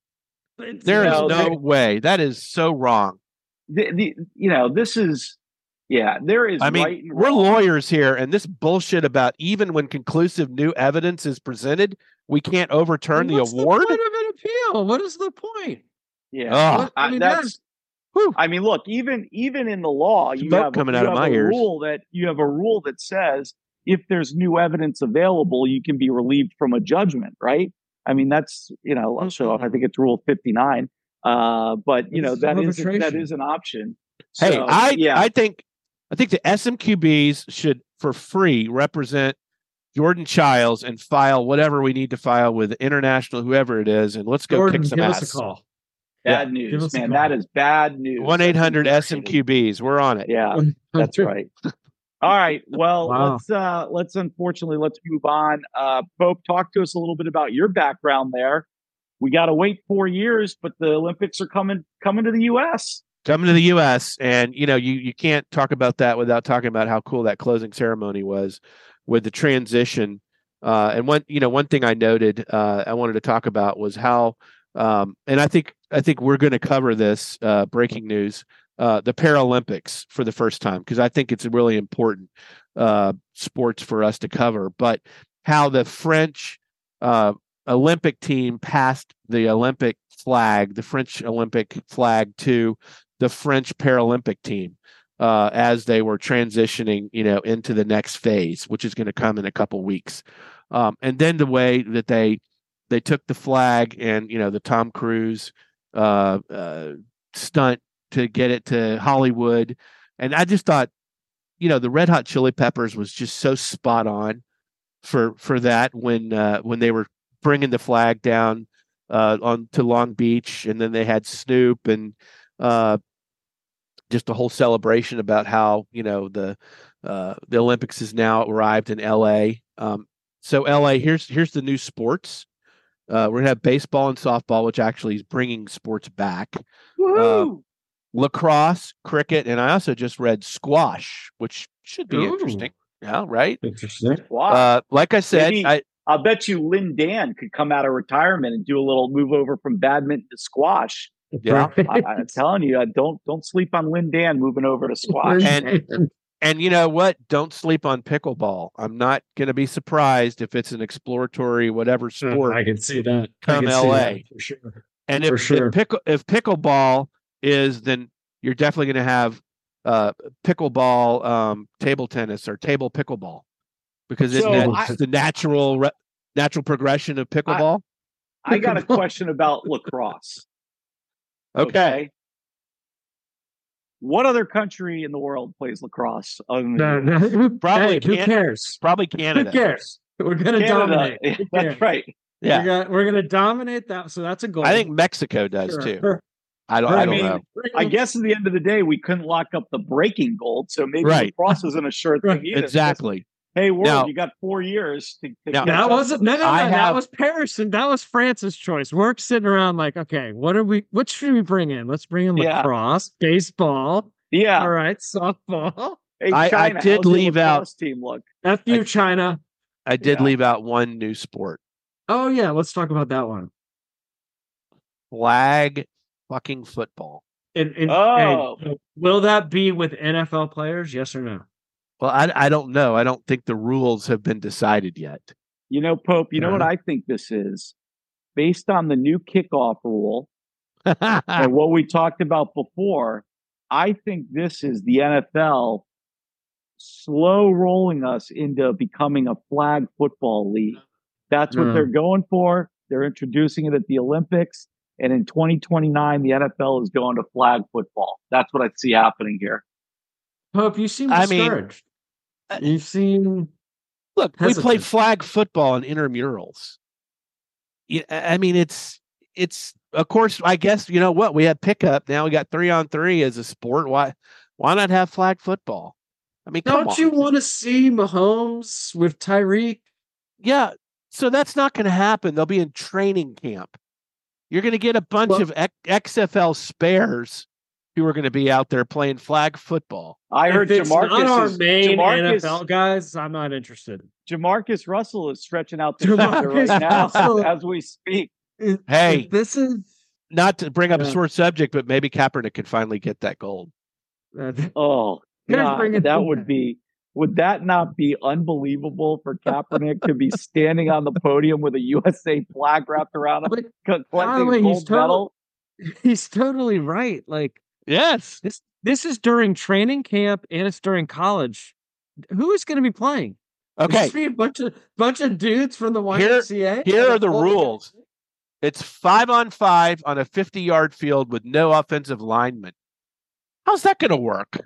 there is know, no they, way. That is so wrong. The, the you know this is yeah. There is. I mean, right and we're wrong. lawyers here, and this bullshit about even when conclusive new evidence is presented, we can't overturn well, the award. What's the point of an appeal? What is the point? Yeah, oh, I mean that's. that's I mean, look, even even in the law, you Smoke have, coming you out have of my a ears. rule that you have a rule that says if there's new evidence available, you can be relieved from a judgment, right? I mean, that's you know, mm-hmm. so I think it's Rule fifty-nine. Uh, but you know, that is that is an option. So, hey, I yeah. I think I think the S M Q Bs should for free represent Jordan Childs and file whatever we need to file with international, whoever it is, and let's go Jordan, kick some give ass. us a call. Bad yeah, news, man. That is bad news. one eight hundred S M Q Bs. We're on it. Yeah, that's right. All right. Well, wow. let's uh let's unfortunately let's move on. Uh Pope, talk to us a little bit about your background there. We gotta wait four years, but the Olympics are coming coming to the U S. Coming to the U S, and you know, you you can't talk about that without talking about how cool that closing ceremony was with the transition. Uh, and one, you know, one thing I noted, uh, I wanted to talk about was how, um, and I think I think we're going to cover this uh, breaking news, uh, the Paralympics for the first time, because I think it's a really important uh, sports for us to cover. But how the French uh, Olympic team passed the Olympic flag, the French Olympic flag, to the French Paralympic team. Uh, as they were transitioning, you know, into the next phase, which is going to come in a couple weeks, um, and then the way that they they took the flag and you know the Tom Cruise uh, uh, stunt to get it to Hollywood, and I just thought, you know, the Red Hot Chili Peppers was just so spot on for for that when uh, when they were bringing the flag down uh, on to Long Beach, and then they had Snoop and. Uh, Just a whole celebration about how you know the uh, the Olympics has now arrived in L A. Um, so L A, here's here's the new sports. Uh, we're gonna have baseball and softball, which actually is bringing sports back. Woohoo! Uh, lacrosse, cricket, and I also just read squash, which should be Ooh. interesting. Yeah, right. Interesting. Wow. Uh, like I said, Maybe, I I'll bet you Lynn Dan could come out of retirement and do a little move over from badminton to squash Yeah, I, I'm telling you, I don't don't sleep on Lynn Dan moving over to squash. and and you know what? Don't sleep on pickleball. I'm not going to be surprised if it's an exploratory whatever sport. I can see that. Come I can L A see that for sure. And for if sure. if, pickle, if pickleball is, then you're definitely going to have uh, pickleball um, table tennis or table pickleball, because So isn't I- that the natural re- natural progression of pickleball? I got a question about lacrosse. Okay. What other country in the world plays lacrosse? Other than No, the U S? no, Probably hey, who Can- cares? Probably Who Canada. cares? We're gonna Canada. dominate. Yeah, Who that's cares? right. Yeah, We're gonna, we're gonna dominate that. So that's a goal. I think Mexico does Sure. too. I don't. I I don't mean, know. I guess at the end of the day, we couldn't lock up the breaking gold, so maybe Right. lacrosse isn't a sure thing Right. either. Exactly. Hey, world, Now- you got four years to, to Now- catch that up. wasn't no no no. I that have- was Paris and that was France's choice. We're sitting around like, okay, what are we? What should we bring in? Let's bring in Yeah. lacrosse, baseball. Yeah. All right, softball. Hey, I- I China, did how's your leave out- lacrosse team look. F you, I- China. I did Yeah. leave out one new sport: Oh yeah, let's talk about that one. flag fucking football. And, and Oh. hey, will that be with N F L players? Yes or no? Well, I I don't know. I don't think the rules have been decided yet. You know, Pope, you know what Uh-huh. I think this is? Based on the new kickoff rule and what we talked about before, I think this is the N F L slow rolling us into becoming a flag football league. That's what No. they're going for. They're introducing it at the Olympics. And in twenty twenty-nine, the N F L is going to flag football. That's what I see happening here. Pope, you seem I mean, discouraged. you seem Look, we play hesitant. flag football in intramurals. Yeah, I mean, it's it's of course. I guess you know what, we had pickup. Now we got three on three as a sport. Why why not have flag football? I mean, come Don't on. you want to see Mahomes with Tyreek? Yeah. So that's not going to happen. They'll be in training camp. You're going to get a bunch Well- of X- X F L spares who are going to be out there playing flag football. I If heard it's Jamarcus not our is, main Jamarcus, N F L guys, I'm not interested. Jamarcus Russell is stretching out the Jamarcus shoulder right now Russell. as we speak. If- Hey. if this is Not to bring up a Yeah. sore subject, but maybe Kaepernick can finally get that gold. uh, Oh, They're God, bringing that him would back. be. Would that not be unbelievable for Kaepernick to be standing on the podium with a U S A flag wrapped around him, but co- by the collecting way, a he's gold total- medal? he's totally right. Like Yes. this, this is during training camp and it's during college. Who is going to be playing? Is Okay. this be a bunch of bunch of dudes from the Y Here- M C A. here are the rules. It's five on five on a fifty yard field with no offensive lineman. How's that going to work?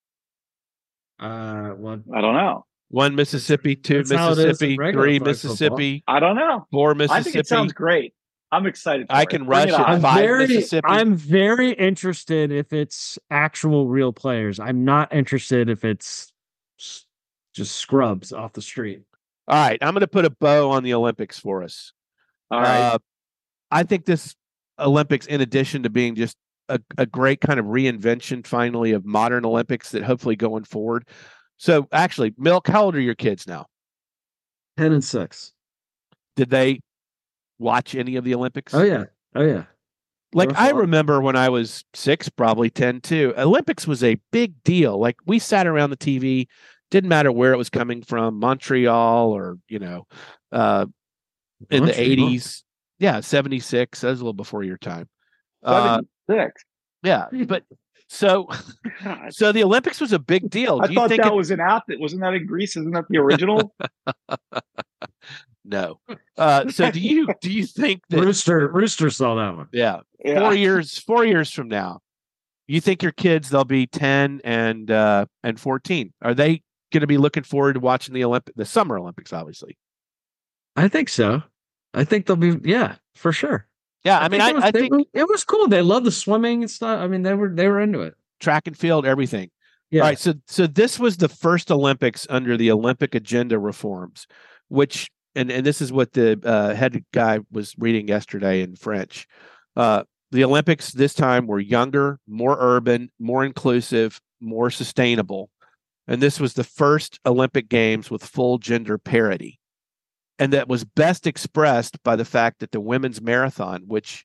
Uh, one. I don't know. One Mississippi, two That's how it is in Mississippi, regular three flag Mississippi, I don't know. four I Mississippi. think it sounds great. I'm excited. For I it. can Bring rush it it. on. I'm Five very, Mississippi. I'm very interested if it's actual real players. I'm not interested if it's s- just scrubs off the street. All right, I'm going to put a bow on the Olympics for us. All right. Uh, I think this Olympics, in addition to being just a, a great kind of reinvention, finally, of modern Olympics that hopefully going forward. So, actually, Milk, how old are your kids now? Ten and six. Did they watch any of the Olympics? Oh yeah. Oh yeah. Like, They're I fun. remember when I was six, probably ten too. Olympics was a big deal. Like, we sat around the T V, didn't matter where it was coming from, Montreal or, you know, uh, in the Montreal. eighties. Yeah, seventy-six. That was a little before your time. Uh, seventy-six. yeah, but so God. so the Olympics was a big deal. I Do you thought think that it- was in Athens. Wasn't that in Greece? Isn't that the original? no? Uh, so do you do you think that? Rooster Rooster saw that one. Yeah, Yeah. four years four years from now, you think your kids they'll be ten and uh, and fourteen? Are they going to be looking forward to watching the Olympic the Summer Olympics? Obviously, I think so. I think they'll be yeah, for sure. yeah. I, mean, I, think it was, I they think were- it was cool. They loved the swimming and stuff. I mean, they were they were into it. track and field, everything. Yeah. All right, so so this was the first Olympics under the Olympic agenda reforms, which and and this is what the uh, head guy was reading yesterday in French. Uh, the Olympics this time were younger, more urban, more inclusive, more sustainable, and this was the first Olympic Games with full gender parity, and that was best expressed by the fact that the women's marathon, which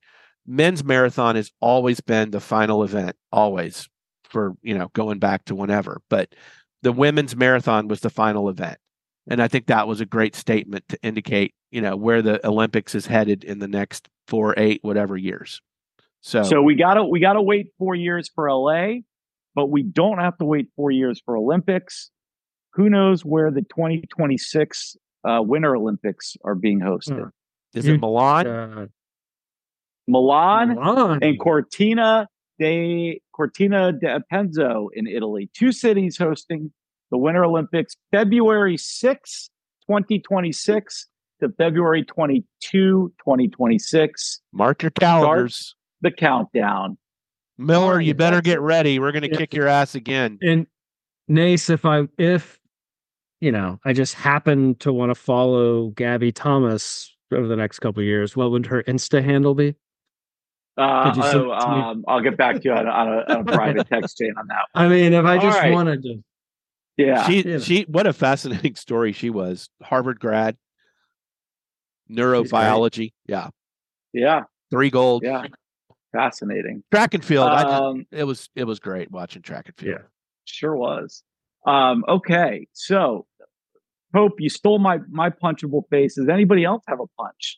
men's marathon has always been the final event, always for, you know, going back to whenever. But the women's marathon was the final event. And I think that was a great statement to indicate, you know, where the Olympics is headed in the next four, eight, whatever years. So, so we gotta we gotta wait four years for L A, but we don't have to wait four years for Olympics. Who knows where the twenty twenty-six uh, Winter Olympics are being hosted? Hmm. Is it Milan? Uh, Milan, Milan and Cortina de Cortina d'Ampezzo in Italy. Two cities hosting the Winter Olympics, February sixth, twenty twenty-six to February twenty-second, twenty twenty-six. Mark your calendars. Start the countdown. Miller, you better get ready. We're going to yeah. kick your ass again. And Nace, if I if you know, I just happen to want to follow Gabby Thomas over the next couple of years, what would her Insta handle be? Uh, oh, um, I'll get back to you on, on, a, on a private text chain on that one. I mean, if I just right. wanted to. Yeah. She, you know. she, what a fascinating story she was. Harvard grad, neurobiology. Yeah. Yeah. Three gold. Yeah. Fascinating. Track and field. Um, I just, it was, it was great watching track and field. Yeah. Sure was. Um, okay. So, Pope, you stole my, my punchable face. Does anybody else have a punch?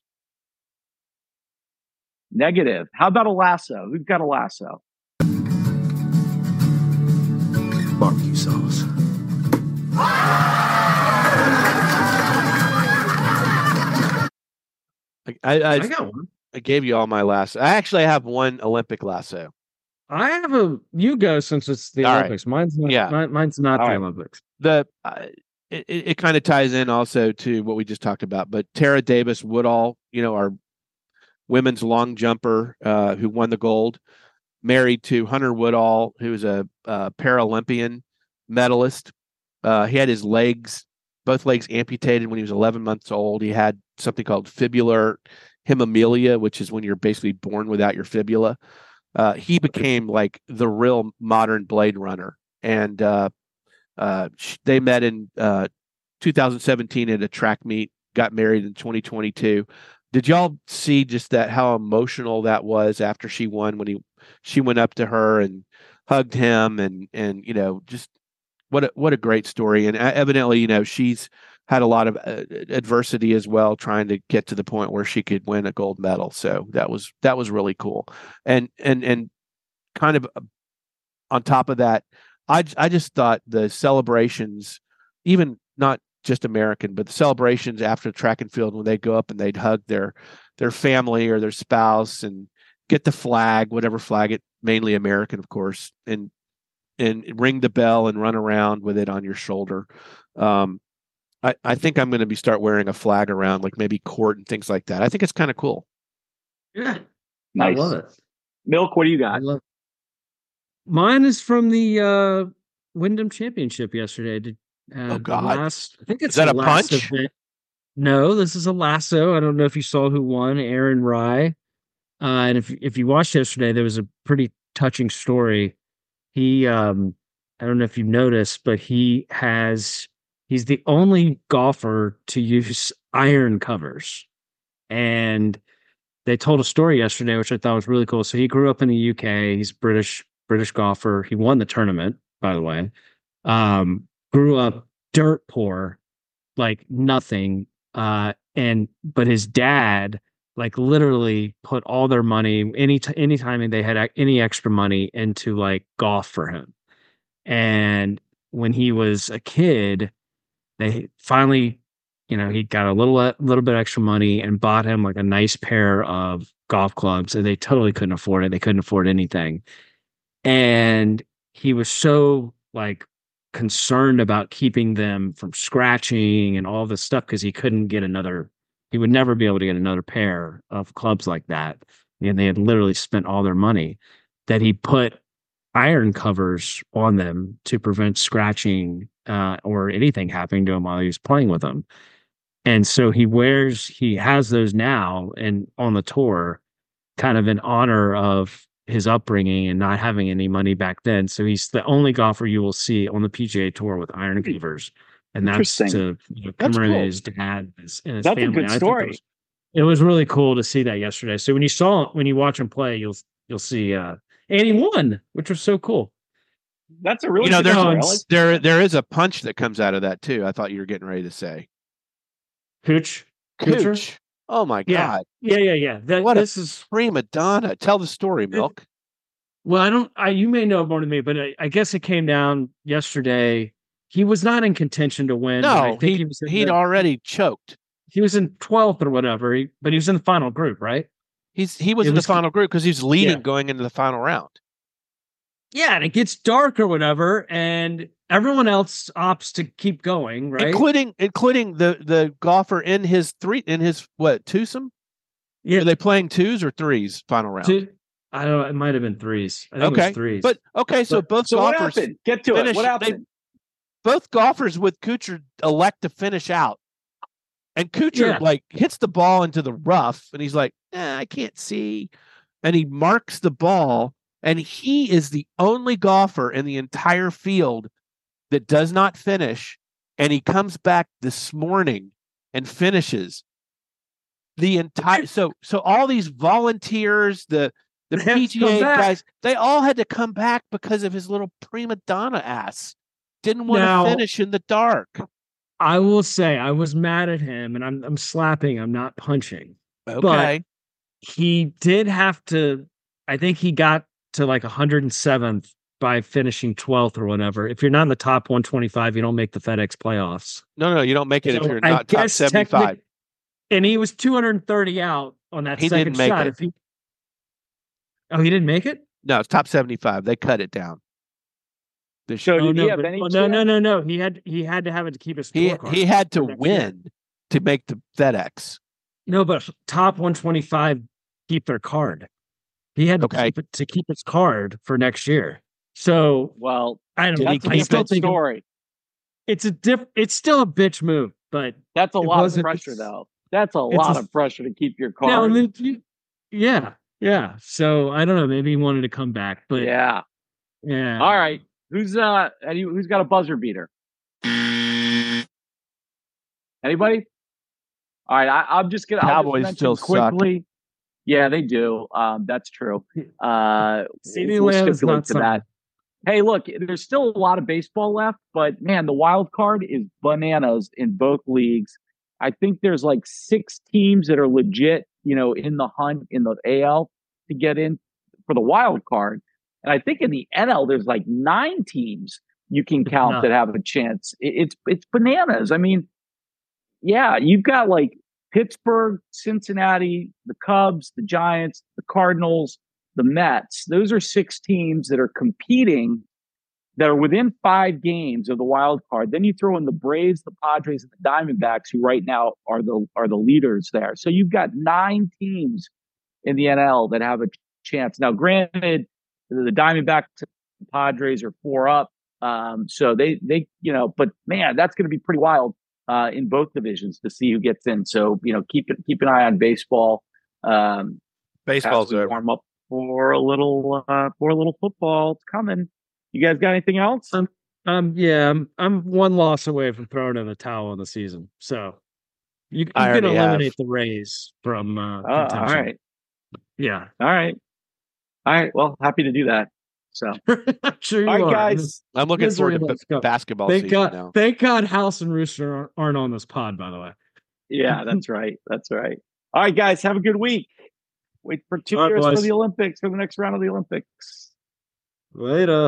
Negative. How about a lasso? Who's got a lasso? Barbecue sauce. I, I, I, I got one. I gave you all my lasso. I actually have one Olympic lasso. I have a. You go since it's the All Olympics. right. Mine's not. Yeah. Mine, mine's not All the right. Olympics. The uh, it, it kind of ties in also to what we just talked about. But Tara Davis Woodall, you know, our women's long jumper uh, who won the gold, married to Hunter Woodall, who's a, a Paralympian medalist. Uh, he had his legs, both legs amputated when he was eleven months old. He had something called fibular hemimelia, which is when you're basically born without your fibula. Uh, he became like the real modern Blade Runner. And uh, uh, they met in uh, two thousand seventeen at a track meet, got married in twenty twenty-two. Did y'all see just that, how emotional that was after she won, when he, she went up to her and hugged him, and, and, you know, just what a, what a great story. And evidently, you know, she's had a lot of uh, adversity as well, trying to get to the point where she could win a gold medal. So that was, that was really cool. And, and, and kind of on top of that, I, I just thought the celebrations, even not just American, but the celebrations after track and field, when they'd go up and they'd hug their, their family or their spouse and get the flag, whatever flag it, mainly American, of course, and, and ring the bell and run around with it on your shoulder. Um, I, I think I'm going to be start wearing a flag around, like maybe court and things like that. I think it's kind of cool. Yeah. Nice. I love it. Milk, what do you I got? love Mine is from the uh, Wyndham Championship yesterday. Did, uh, Oh, God. Last, I think it's Is that the a last punch? event. No, this is a lasso. I don't know if you saw who won, Aaron Rye. Uh, and if if you watched yesterday, there was a pretty touching story. He, um, I don't know if you noticed, but he has, he's the only golfer to use iron covers. And they told a story yesterday, which I thought was really cool. So he grew up in the U K. He's British, British golfer. He won the tournament, by the way. Um, grew up dirt poor, like nothing. Uh, and, but his dad, like literally put all their money, any t- anytime they had any extra money, into like golf for him. And when he was a kid, they finally, you know, he got a little a little bit extra money and bought him like a nice pair of golf clubs, and they totally couldn't afford it. They couldn't afford anything. And he was so like concerned about keeping them from scratching and all this stuff, because he couldn't get another, he would never be able to get another pair of clubs like that. And they had literally spent all their money, that he put iron covers on them to prevent scratching uh, or anything happening to him while he was playing with them. And so he wears, he has those now and on the tour, kind of in honor of his upbringing and not having any money back then. So he's the only golfer you will see on the P G A Tour with iron covers. And that's Interesting. to, you know, That's commemorate cool. his dad and his, and his That's family. a good I think that story. was- It was really cool to see that yesterday. So when you saw when you watch him play, you'll you'll see, uh, and he won, which was so cool. That's a really you know good there's story. there there is a punch that comes out of that too. I thought you were getting ready to say Cooch, Cooch. Oh my yeah. God! Yeah, yeah, yeah. That, What this a is prima donna. Tell the story, Milk. well. I don't. I you may know more than me, but I, I guess it came down yesterday. He was not in contention to win. No, I think he, he was. in he'd the- already choked. He was in twelfth or whatever. He, but he was in the final group, right? He's he was It in was- the final group because he was leading Yeah. going into the final round. Yeah, and it gets dark or whatever, and everyone else opts to keep going, right? Including including the the golfer in his three in his what twosome? yeah, Are they playing twos or threes final round? two, I don't know. It might have been threes. I think it Okay, was threes. But okay, so But- both So what golfers happened? Get to finish- it. What they- happened? both golfers with Kuchar elect to finish out. And Kuchar Yeah. like hits the ball into the rough and he's like, eh, I can't see. And he marks the ball. And he is the only golfer in the entire field that does not finish. And he comes back this morning and finishes the entire. So, so all these volunteers, the the They have to P G come A back. guys, they all had to come back because of his little prima donna ass. Didn't want Now- to finish in the dark. I will say I was mad at him, and I'm I'm slapping. I'm not punching. Okay. He did have to. I think he got to like one hundred seventh by finishing twelfth or whatever. If you're not in the top one twenty-five, you don't make the FedEx playoffs. No, no, you don't make it if So you're I not top guess seventy-five. technic- And he was two hundred thirty out on that He second didn't make shot. it. If he, oh, he didn't make it. No, it's top seventy-five. They cut it down. The So Oh did no, he have but- any oh, no, chance? no, no, no. He had he had to have it to keep his He scorecard. he had to for next year. win to make the FedEx. No, but top one twenty-five keep their card. He had to Okay. keep it to keep his card for next year. So Well, I don't Did know. he that's a I keep still different think story. it's a diff. It's still a bitch move, but That's a It lot of wasn't- pressure, though. That's a it's lot a- of pressure to keep your now card. and then you- yeah, yeah. So I don't know. Maybe he wanted to come back, but yeah. Yeah. All right. Who's uh? Any, who's got a buzzer beater? Anybody? All right. I, I'm just gonna. I'll just Cowboys mention still suck. quickly. Yeah, they do. Um, that's true. Uh, CeeDee we'll Lamb is stipulate not to that. Hey, look, there's still a lot of baseball left, but man, the wild card is bananas in both leagues. I think there's like six teams that are legit, you know, in the hunt in the A L to get in for the wild card. And I think in the N L, there's like nine teams you can count nuts. that have a chance. It, it's it's bananas. I mean, yeah, you've got like Pittsburgh, Cincinnati, the Cubs, the Giants, the Cardinals, the Mets. Those are six teams that are competing that are within five games of the wild card. Then you throw in the Braves, the Padres, and the Diamondbacks, who right now are the are the leaders there. So you've got nine teams in the N L that have a chance. Now, granted, the Diamondbacks, the Padres are four up, um, so they they you know, but man, that's going to be pretty wild uh, in both divisions to see who gets in. So you know, keep it keep an eye on baseball. Um, Baseball's as we over. warm up for a little uh, for a little football. It's coming. You guys got anything else? Um, um, yeah, I'm I'm one loss away from throwing in the towel on the season. So you, you I can already eliminate have. the Rays from uh, Oh, all contention. right, Yeah, all right, all right. Well, happy to do that. So, I'm sure you all right, are. guys. I'm looking Misery forward to loves b- go. basketball Thank season God, now. thank God, House and Rooster aren't, aren't on this pod. By the way, Yeah, that's right. That's right. All right, guys. Have a good week. Wait for two All right, years for boys. the Olympics, for the next round of the Olympics. later.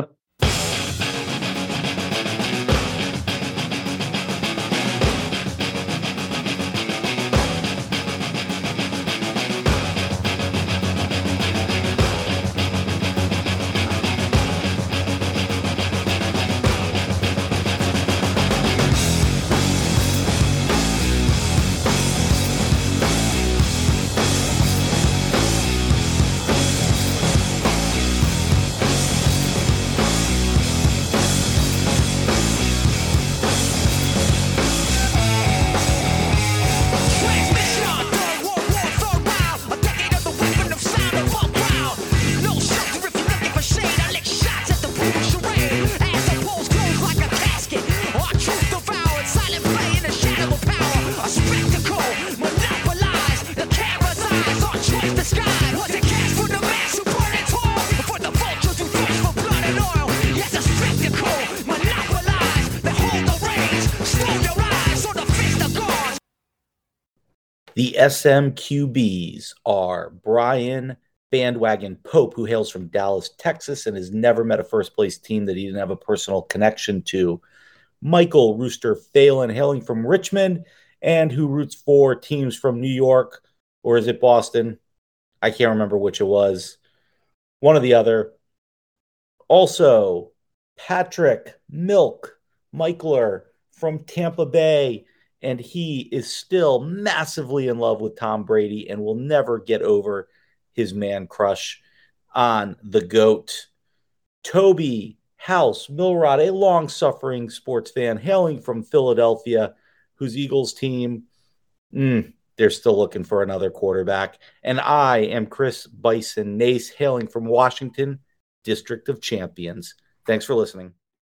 The S M Q Bs are Brian Bandwagon Pope, who hails from Dallas, Texas, and has never met a first-place team that he didn't have a personal connection to. Michael Rooster Phelan, hailing from Richmond, and who roots for teams from New York, or is it Boston? I can't remember which it was. One or the other. Also, Patrick Milk Michler from Tampa Bay, and he is still massively in love with Tom Brady and will never get over his man crush on the GOAT. Toby House Milrod, a long-suffering sports fan hailing from Philadelphia, whose Eagles team, mm, they're still looking for another quarterback. And I am Chris Bison Nace, hailing from Washington, District of Champions. Thanks for listening.